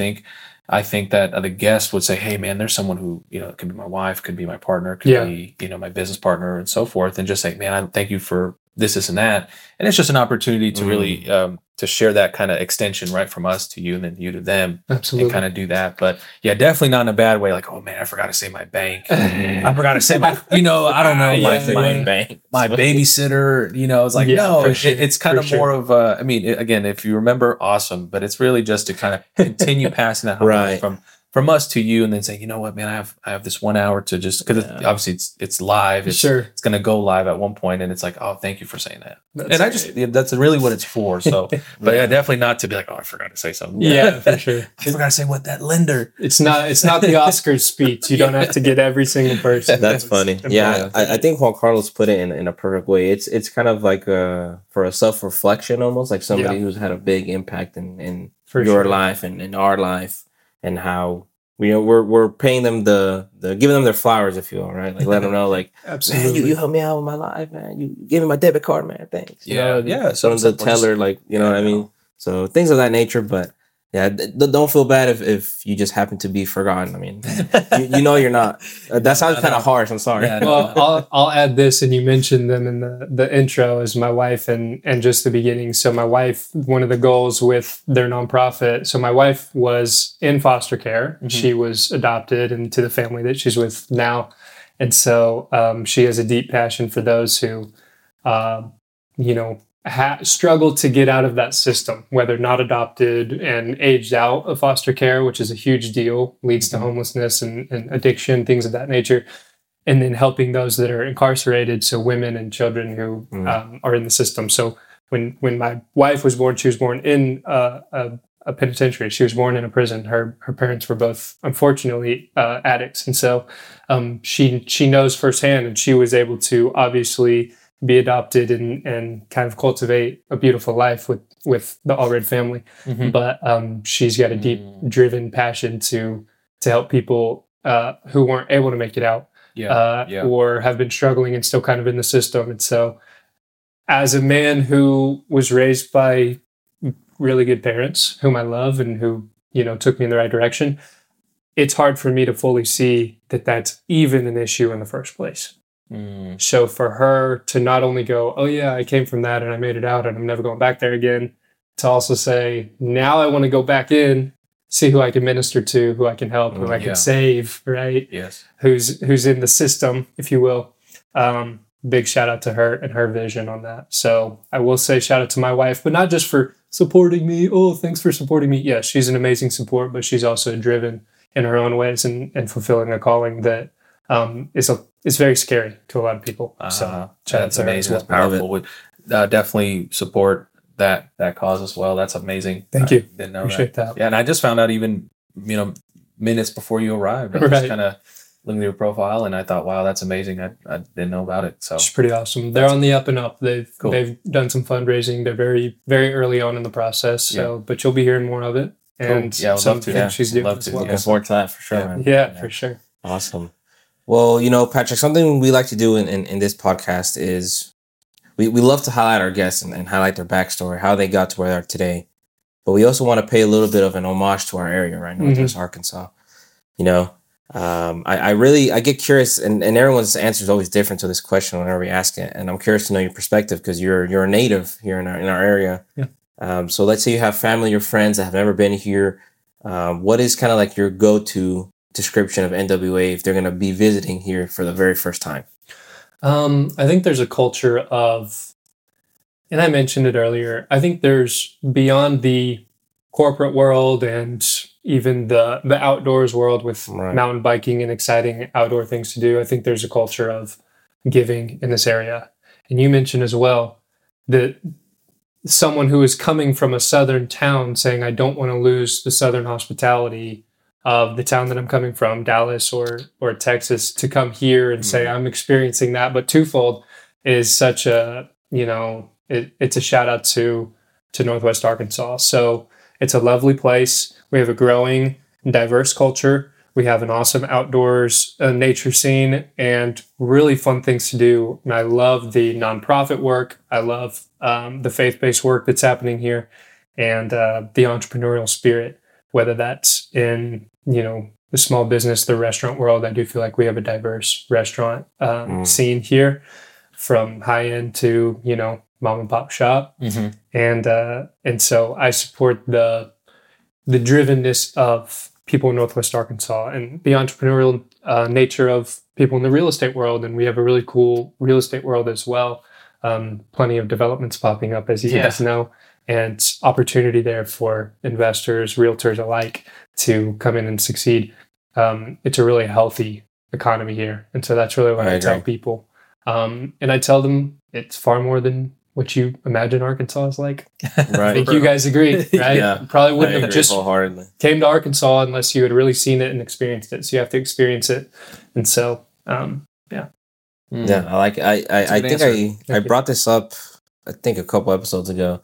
think that the guest would say, hey man, there's someone who, it could be my wife, could be my partner, could be, my business partner and so forth. And just say, man, I thank you for this and that. And it's just an opportunity to really, to share that kind of extension, right, from us to you and then you to them. Absolutely. And kind of do that. But yeah, definitely not in a bad way. Like, oh man, I forgot to say my bank. I forgot to say my, I don't know, my babysitter, it's like, no, sure. it's kind of more of a, again, if you remember, awesome, but it's really just to kind of continue passing that right. from us to you, and then say, you know what, man, I have this 1 hour to just, because obviously it's live. It's going to go live at one point, and it's like, oh, thank you for saying that. That's really what it's for. So, but yeah, definitely not to be like, oh, I forgot to say something. Yeah, for sure. I forgot to say what that lender. It's not the Oscars speech. You don't have to get every single person. That's funny. Yeah, I think Juan Carlos put it in a perfect way. It's kind of like for a self-reflection, almost like somebody who's had a big impact in your life and in our life. And how we're paying them giving them their flowers, if you will, right? Like let them know, like, absolutely, man, you helped me out with my life, man. You gave me my debit card, man. Thanks. So the teller, like, what I mean. So things of that nature, but yeah, don't feel bad if you just happen to be forgotten. I mean, you're not. That sounds kind of harsh. I'm sorry. Yeah, well, I'll add this, and you mentioned them in the intro as my wife and just the beginning. So my wife, one of the goals with their nonprofit. So my wife was in foster care. Mm-hmm. She was adopted into the family that she's with now, and so she has a deep passion for those who, struggle to get out of that system, whether not adopted and aged out of foster care, which is a huge deal, leads to homelessness and addiction, things of that nature. And then helping those that are incarcerated, so women and children who are in the system. So when my wife was born, she was born in a penitentiary. She was born in a prison. Her parents were both, unfortunately, addicts. And so she knows firsthand, and she was able to obviously be adopted and kind of cultivate a beautiful life with the Allred family. Mm-hmm. But she's got a deep driven passion to help people who weren't able to make it out or have been struggling and still kind of in the system. And so as a man who was raised by really good parents whom I love and who took me in the right direction. It's hard for me to fully see that that's even an issue in the first place. So for her to not only go, oh yeah, I came from that and I made it out and I'm never going back there again, to also say, now I want to go back in, see who I can minister to, who I can help, who I can save, right? Yes. Who's in the system, if you will. Big shout out to her and her vision on that. So I will say shout out to my wife, but not just for supporting me. Oh, thanks for supporting me. Yeah, she's an amazing support, but she's also driven in her own ways and fulfilling a calling that is very scary to a lot of people. So that's amazing. That's powerful. Would definitely support that cause as well. That's amazing. Thank you. Didn't know Appreciate that. Yeah, and I just found out even minutes before you arrived. I was just kind of looking at your profile, and I thought, wow, that's amazing. I didn't know about it. So it's pretty awesome. They're on the up and up. They've done some fundraising. They're very, very early on in the process. So, but you'll be hearing more of it. And cool. Yeah, I'd love to. Yeah, she's doing as well. Looking forward to that for sure, man. Yeah, for sure. Awesome. Well, Patrick, something we like to do in this podcast is we love to highlight our guests and highlight their backstory, how they got to where they are today. But we also want to pay a little bit of an homage to our area, right? Northwest Arkansas. I get curious, and everyone's answer is always different to this question whenever we ask it. And I'm curious to know your perspective because you're a native here in our area. Yeah. So let's say you have family or friends that have never been here. What is kind of like your go-to description of NWA if they're going to be visiting here for the very first time? I think there's a culture of, and I mentioned it earlier, I think there's beyond the corporate world and even the outdoors world with mountain biking and exciting outdoor things to do. I think there's a culture of giving in this area. And you mentioned as well that someone who is coming from a southern town saying, I don't want to lose the southern hospitality of the town that I'm coming from, Dallas or Texas, to come here and say, I'm experiencing that. But twofold is such a, it's a shout out to Northwest Arkansas. So it's a lovely place. We have a growing and diverse culture. We have an awesome outdoors nature scene and really fun things to do. And I love the nonprofit work. I love the faith-based work that's happening here and the entrepreneurial spirit, whether that's in, the small business, the restaurant world. I do feel like we have a diverse restaurant scene here from high end to, mom and pop shop. And so I support the drivenness of people in Northwest Arkansas and the entrepreneurial nature of people in the real estate world. And we have a really cool real estate world as well. Plenty of developments popping up, as you guys know, and opportunity there for investors, realtors alike to come in and succeed. It's a really healthy economy here. And so that's really what I tell people. And I tell them it's far more than what you imagine Arkansas is like. Right. I think you guys agree, right? Yeah, you probably wouldn't have just wholeheartedly came to Arkansas unless you had really seen it and experienced it. So you have to experience it. And so, Yeah, I like it. I think I brought this up, I think a couple episodes ago.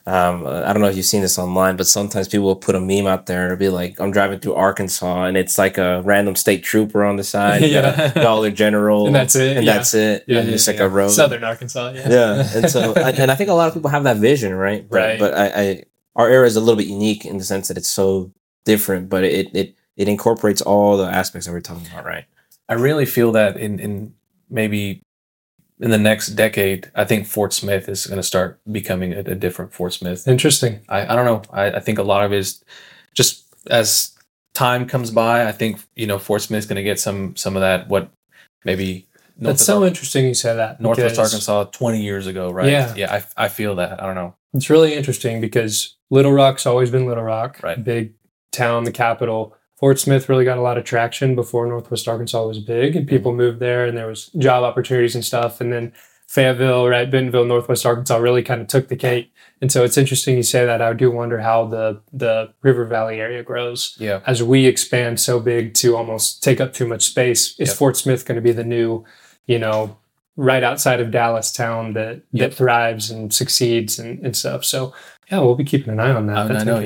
I don't know if you've seen this online, but sometimes people will put a meme out there and it'll be like, I'm driving through Arkansas and it's like a random state trooper on the side, Dollar General. And that's it. And that's it. Yeah, and it's like a road. Southern Arkansas. Yeah. And so, and I think a lot of people have that vision, right? But our area is a little bit unique in the sense that it's so different, but it incorporates all the aspects that we're talking about, right? I really feel that in maybe in the next decade, I think Fort Smith is going to start becoming a different Fort Smith. Interesting. I don't know. I think a lot of it is just as time comes by, I think, Fort Smith is going to get some of that, what maybe. That's so interesting you say that. Northwest Arkansas 20 years ago, right? Yeah. I feel that. I don't know. It's really interesting because Little Rock's always been Little Rock. Right. Big town, the capital. Fort Smith really got a lot of traction before Northwest Arkansas was big and people moved there and there was job opportunities and stuff. And then Fayetteville, right, Bentonville, Northwest Arkansas really kind of took the cake. And so it's interesting you say that. I do wonder how the River Valley area grows. Yeah. As we expand so big to almost take up too much space. Is Fort Smith going to be the new, right outside of Dallas town that thrives and succeeds and stuff? So yeah, we'll be keeping an eye on that. I know,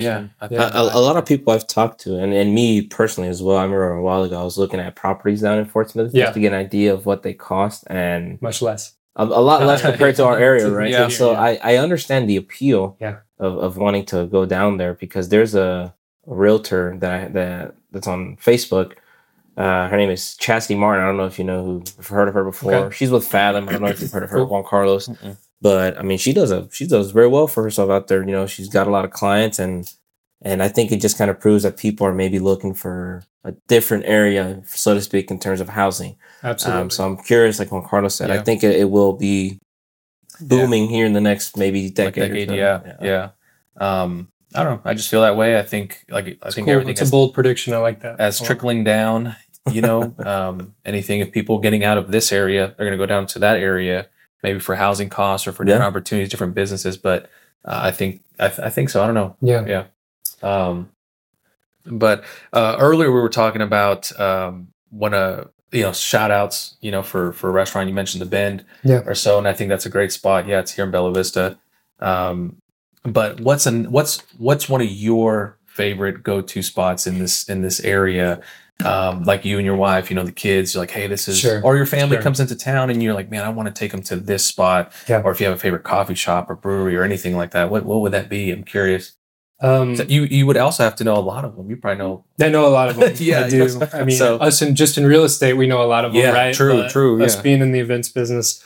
A lot of people I've talked to, and me personally as well, I remember a while ago I was looking at proproperties down in Fort Smith just to get an idea of what they cost, and much less. A lot less compared to our area, right? Yeah. And so I understand the appeal of wanting to go down there because there's a realtor that's on Facebook. Her name is Chastity Martin. I don't know if you know who, if you've heard of her before. Okay. She's with Fathom. I don't know if you've heard of her, Cool. Juan Carlos. But I mean, she does very well for herself out there. You know, she's got a lot of clients, and I think it just kind of proves that people are maybe looking for a different area, so to speak, in terms of housing. Absolutely. So I'm curious, like Juan Carlos said, I Yeah. think it will be booming here in the next maybe decade. or so. Yeah. I don't know. I just feel that way. I think It's everything It's a bold prediction. I like that. as trickling down, you know, anything, if people getting out of this area, they're going to go down to that area, maybe for housing costs or for different opportunities, different businesses. But I think so. I don't know. Yeah. But earlier we were talking about shout outs, for a restaurant. You mentioned the Bend or so, and I think that's a great spot. Yeah, it's here in Bella Vista. But what's one of your favorite go-to spots in this area? Like you and your wife, the kids, you're like, hey, this is, or your family comes into town and you're like, man, I want to take them to this spot. Yeah. Or if you have a favorite coffee shop or brewery or anything like that, what would that be? I'm curious. So you would also have to know a lot of them. You probably know. I know a lot of them. Yeah, I do. I mean, so, us just in real estate, we know a lot of them, right? True. Us being in the events business.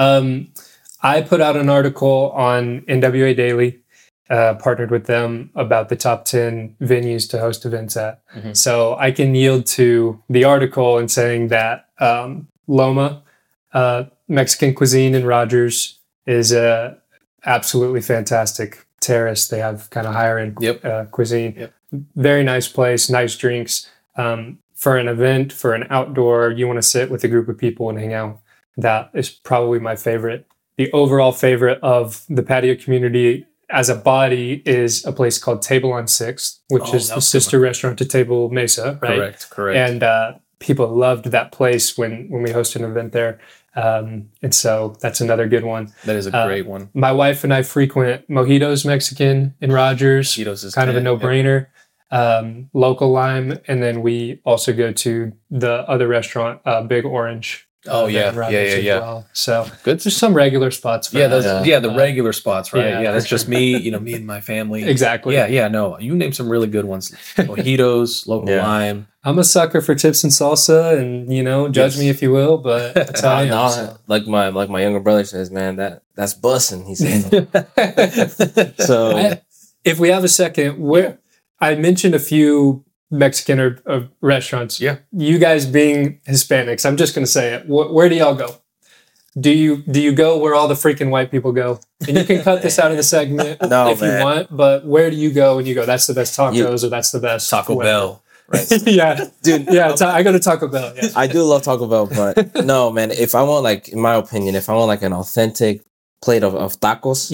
I put out an article on NWA Daily, partnered with them about the top 10 venues to host events at. Mhm. So I can yield to the article and saying that Loma, Mexican cuisine in Rogers, is a absolutely fantastic terrace. They have kind of higher end cuisine. Yep. Very nice place, nice drinks. For an event, for an outdoor, you want to sit with a group of people and hang out. That is probably my favorite. The overall favorite of the patio community as a body is a place called Table on 6th, which is the sister restaurant to Table Mesa, right? Correct. And people loved that place when we hosted an event there. And so that's another good one. That is a great one. My wife and I frequent Mojitos Mexican in Rogers. Mojitos is kind of a no-brainer. Local Lime. And then we also go to the other restaurant, Big Orange. Oh, yeah. in Rogers as well. So Good. there's some regular spots. For The regular spots, right? yeah. Yeah, that's just me, me and my family. Exactly. Yeah, no. You named some really good ones. Mojitos, Local Lime. I'm a sucker for chips and salsa, and judge me if you will, but that's how I am. No, like my younger brother says, man, that's bussin'. He said. So if we have a second, I mentioned a few Mexican or restaurants. Yeah. You guys being Hispanics, I'm just going to say it. Where do y'all go? Do you go where all the freaking white people go? And you can cut this out of the segment if you want, but where do you go when you go, that's the best tacos or that's the best Taco Bell. Right. Yeah. dude, Yeah, I go to Taco Bell. Yeah. I do love Taco Bell, but no, man, if I want, in my opinion, if I want an authentic plate of tacos,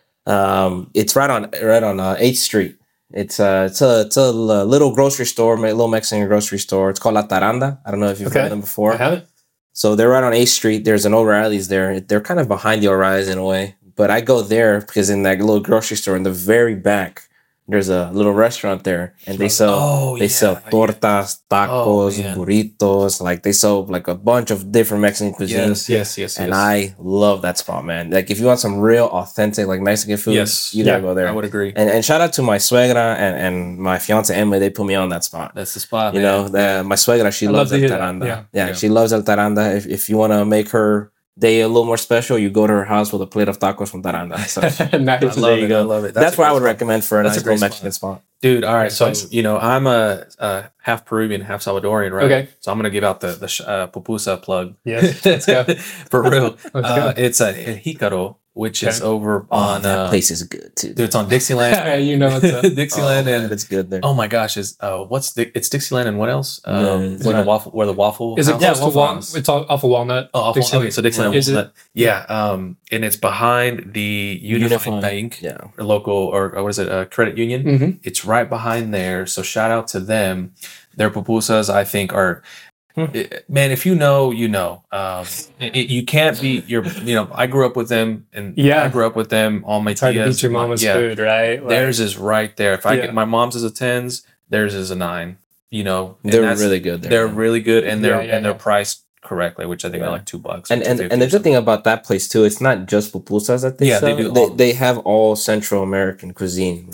it's right on 8th Street. It's a little grocery store, little Mexican grocery store. It's called La Taranda. I don't know if you've heard of them before. I haven't. So they're right on 8th Street. There's an O'Reilly's there. They're kind of behind the O'Reilly's in a way. But I go there because in that little grocery store in the very back, there's a little restaurant there, and they sell tortas, tacos, burritos. They sell a bunch of different Mexican cuisines. Yes. And I love that spot, man. If you want some real authentic Mexican food, you gotta go there. I would agree. And shout out to my suegra and my fiance Emily. They put me on that spot. That's the spot. My suegra, she loves El Taranda. Yeah, she loves El Taranda. If you want to make her day a little more special, you go to her house with a plate of tacos from Taranda. So nice. I love it. That's where I would spot. recommend for a nice little Mexican spot. Dude, all right. So, I'm a half Peruvian, half Salvadorian, right? Okay. So I'm going to give out the pupusa plug. Yes, let's go. For real. Let's go. It's a Jicaro, which is over on... that place is good, too. Dude, it's on Dixieland. It's Dixieland and... It's good there. Oh, my gosh. It's Dixieland and what else? Where the waffle is it house? close to Walnut? It's off of Walnut. Oh, okay, so Dixieland. Is it? Yeah, and it's behind the Unified Bank, local, or what is it, credit union. Mm-hmm. It's right behind there. So shout out to them. Their pupusas, I think, are man. If you know, you know. You can't beat your. I grew up with them, and I grew up with them. All my it's hard to beat your mama's food, right? Theirs is right there. If I get my mom's is a 10s, theirs is a 9. They're really good. They're really good, and they're priced correctly, which I think are like $2. And the good thing about that place too, it's not just pupusas that they sell. They have all Central American cuisine, right? Yep.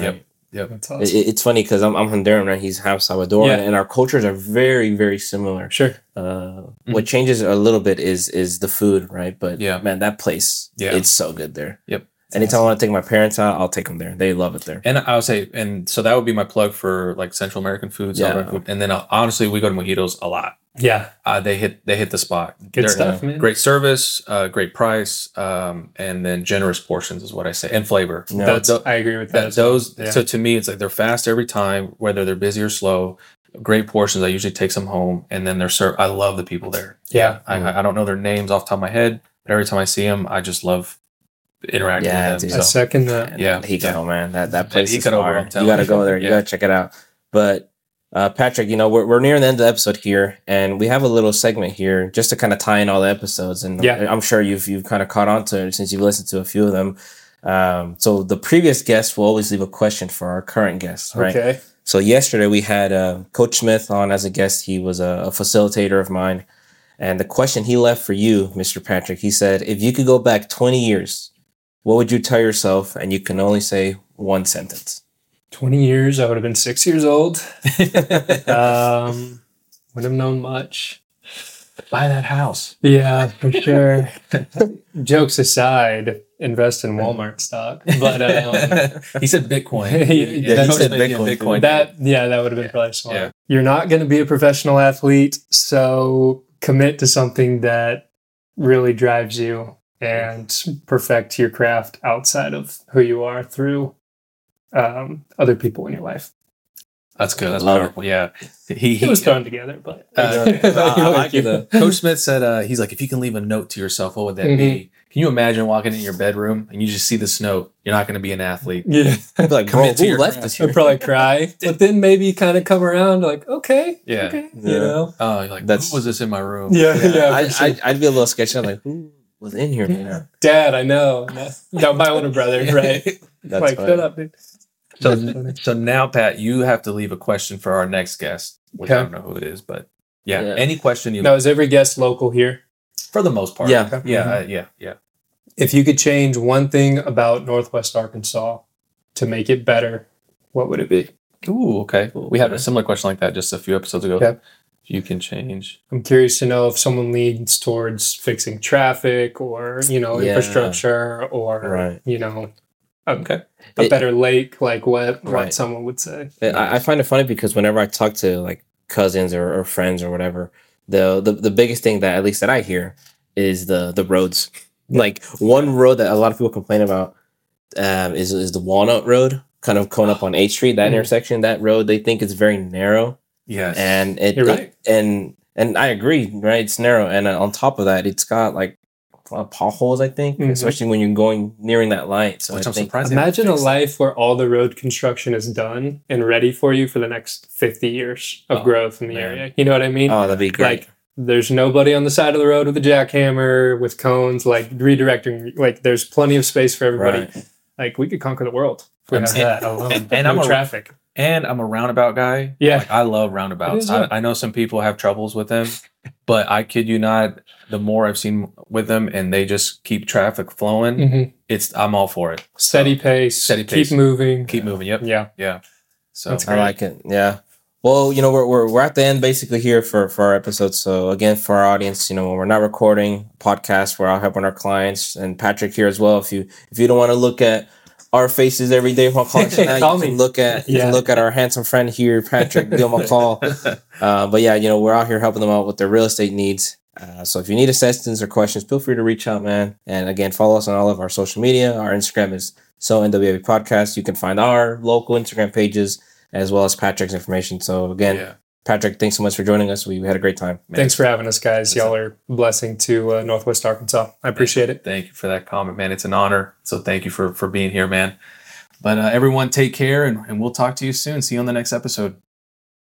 Yep. That's awesome. It's funny because I'm from Durham, right? He's half Salvadoran, Yeah. and our cultures are very, very similar. Sure. What changes a little bit is the food, right? But Yeah. man, that place, Yeah. it's so good there. Yep. Anytime I want to take my parents out, I'll take them there. They love it there. And I would say, and so that would be my plug for like Central American food, South Yeah. American food. And then honestly, we go to Mojitos a lot. Yeah. They hit the spot. Good They're- stuff, man. Great service, great price, and then generous portions is what I say, and flavor. Yeah. That's, I agree with that. as well. Those Yeah. so to me, it's like they're fast every time, whether they're busy or slow. Great portions. I usually take some home, and then they're served. I love the people there. Yeah. I don't know their names off the top of my head, but every time I see them, I just love interacting Yeah, with them. dude. I So, second that. Yeah. Hikaro, man, that place is Hikaro, fire. I'm You telling got to you. go there. You Yeah. got to check it out. But Patrick, we're nearing the end of the episode here, and we have a little segment here just to kind of tie in all the episodes. And Yeah. I'm sure you've kind of caught on to it since you've listened to a few of them. So the previous guest will always leave a question for our current guest, right? Okay. So yesterday we had Coach Smith on as a guest. He was a facilitator of mine. And the question he left for you, Mr. Patrick, he said, if you could go back 20 years, what would you tell yourself? And you can only say one sentence. 20 years, I would have been 6 years old. Wouldn't have known much. Buy that house. Yeah, for sure. Jokes aside, invest in Walmart stock. But He said Bitcoin. Yeah, he said Bitcoin. Bitcoin. that would have been probably smart. Yeah. You're not going to be a professional athlete, so commit to something that really drives you and perfect your craft outside of who you are through other people in your life. That's good. That's Love it. powerful. Yeah. He It was thrown together, but I like it though. Coach Smith said, he's like, if you can leave a note to yourself, what would that be? Can you imagine walking in your bedroom and you just see this note? You're not going to be an athlete. yeah, I'd be like, bro, Commit to who your left craft. this here? I'd probably cry, but then maybe kind of come around like, okay, Yeah. okay, Yeah. you know, Oh, you're like, That's- who was this in my room? yeah, Yeah, yeah. for sure. I'd be a little sketchy. I'm like, who was in here? Man? Dad, I know. No, my older brother, right? That's like, funny. shut up, dude. So now, Pat, you have to leave a question for our next guest, which I Okay. don't know who it is, but yeah, Yeah. any question you Now, is every guest local here? for the most part. Yeah. Yeah. If you could change one thing about Northwest Arkansas to make it better, what would it be? Ooh, okay. We had a similar question like that just a few episodes ago. Okay. You can change. I'm curious to know if someone leans towards fixing traffic or, Yeah. infrastructure or, Right. Okay. a It- better lake, like what Right. someone would say. I find it funny because whenever I talk to like cousins or friends or whatever, the biggest thing that at least that I hear is the roads. Like one road that a lot of people complain about is the Walnut Road, kind of going up on 8th Street. That Mhm. intersection, that road, they think it's very narrow, Yes. and You're right. and I agree, right? It's narrow, and on top of that, it's got like potholes. I think, Mhm. especially when you're going nearing that light. So Which I I'm think, surprised. Imagine a life. life where all the road construction is done and ready for you for the next 50 years of Oh, growth in the man. area. You know what I mean? oh, that'd be great. Like, there's nobody on the side of the road with a jackhammer, with cones, like redirecting. Like, there's plenty of space for everybody. Right. Like, we could conquer the world if we And- had that alone. and no I'm a- traffic. And I'm a roundabout guy. Yeah. Like, I love It roundabouts. is, yeah. I know some people have troubles with them, but I kid you not, the more I've seen with them and they just keep traffic flowing, Mhm. I'm all for it. Steady pace. Steady pace. Keep moving. Keep moving. Yep. Yeah. Yeah. So That's I like it. Yeah. Well, we're at the end basically here for our episode. So again, for our audience, when we're not recording podcasts, we're out helping our clients, and Patrick here as well. If you don't want to look at our faces every day while calling tonight, Call you me. can look at our handsome friend here, Patrick. Give him a call. But yeah, we're out here helping them out with their real estate needs. So if you need assistance or questions, feel free to reach out, man. And again, follow us on all of our social media. Our Instagram is So NWA Podcast. You can find our local Instagram pages as well as Patrick's information. So again, yeah. Patrick, thanks so much for joining us. We had a great time. Man, Thanks for having us, guys. Y'all are a blessing to Northwest Arkansas. I appreciate it. Thank you for that comment, man. It's an honor. So thank you for being here, man. But everyone take care and we'll talk to you soon. See you on the next episode.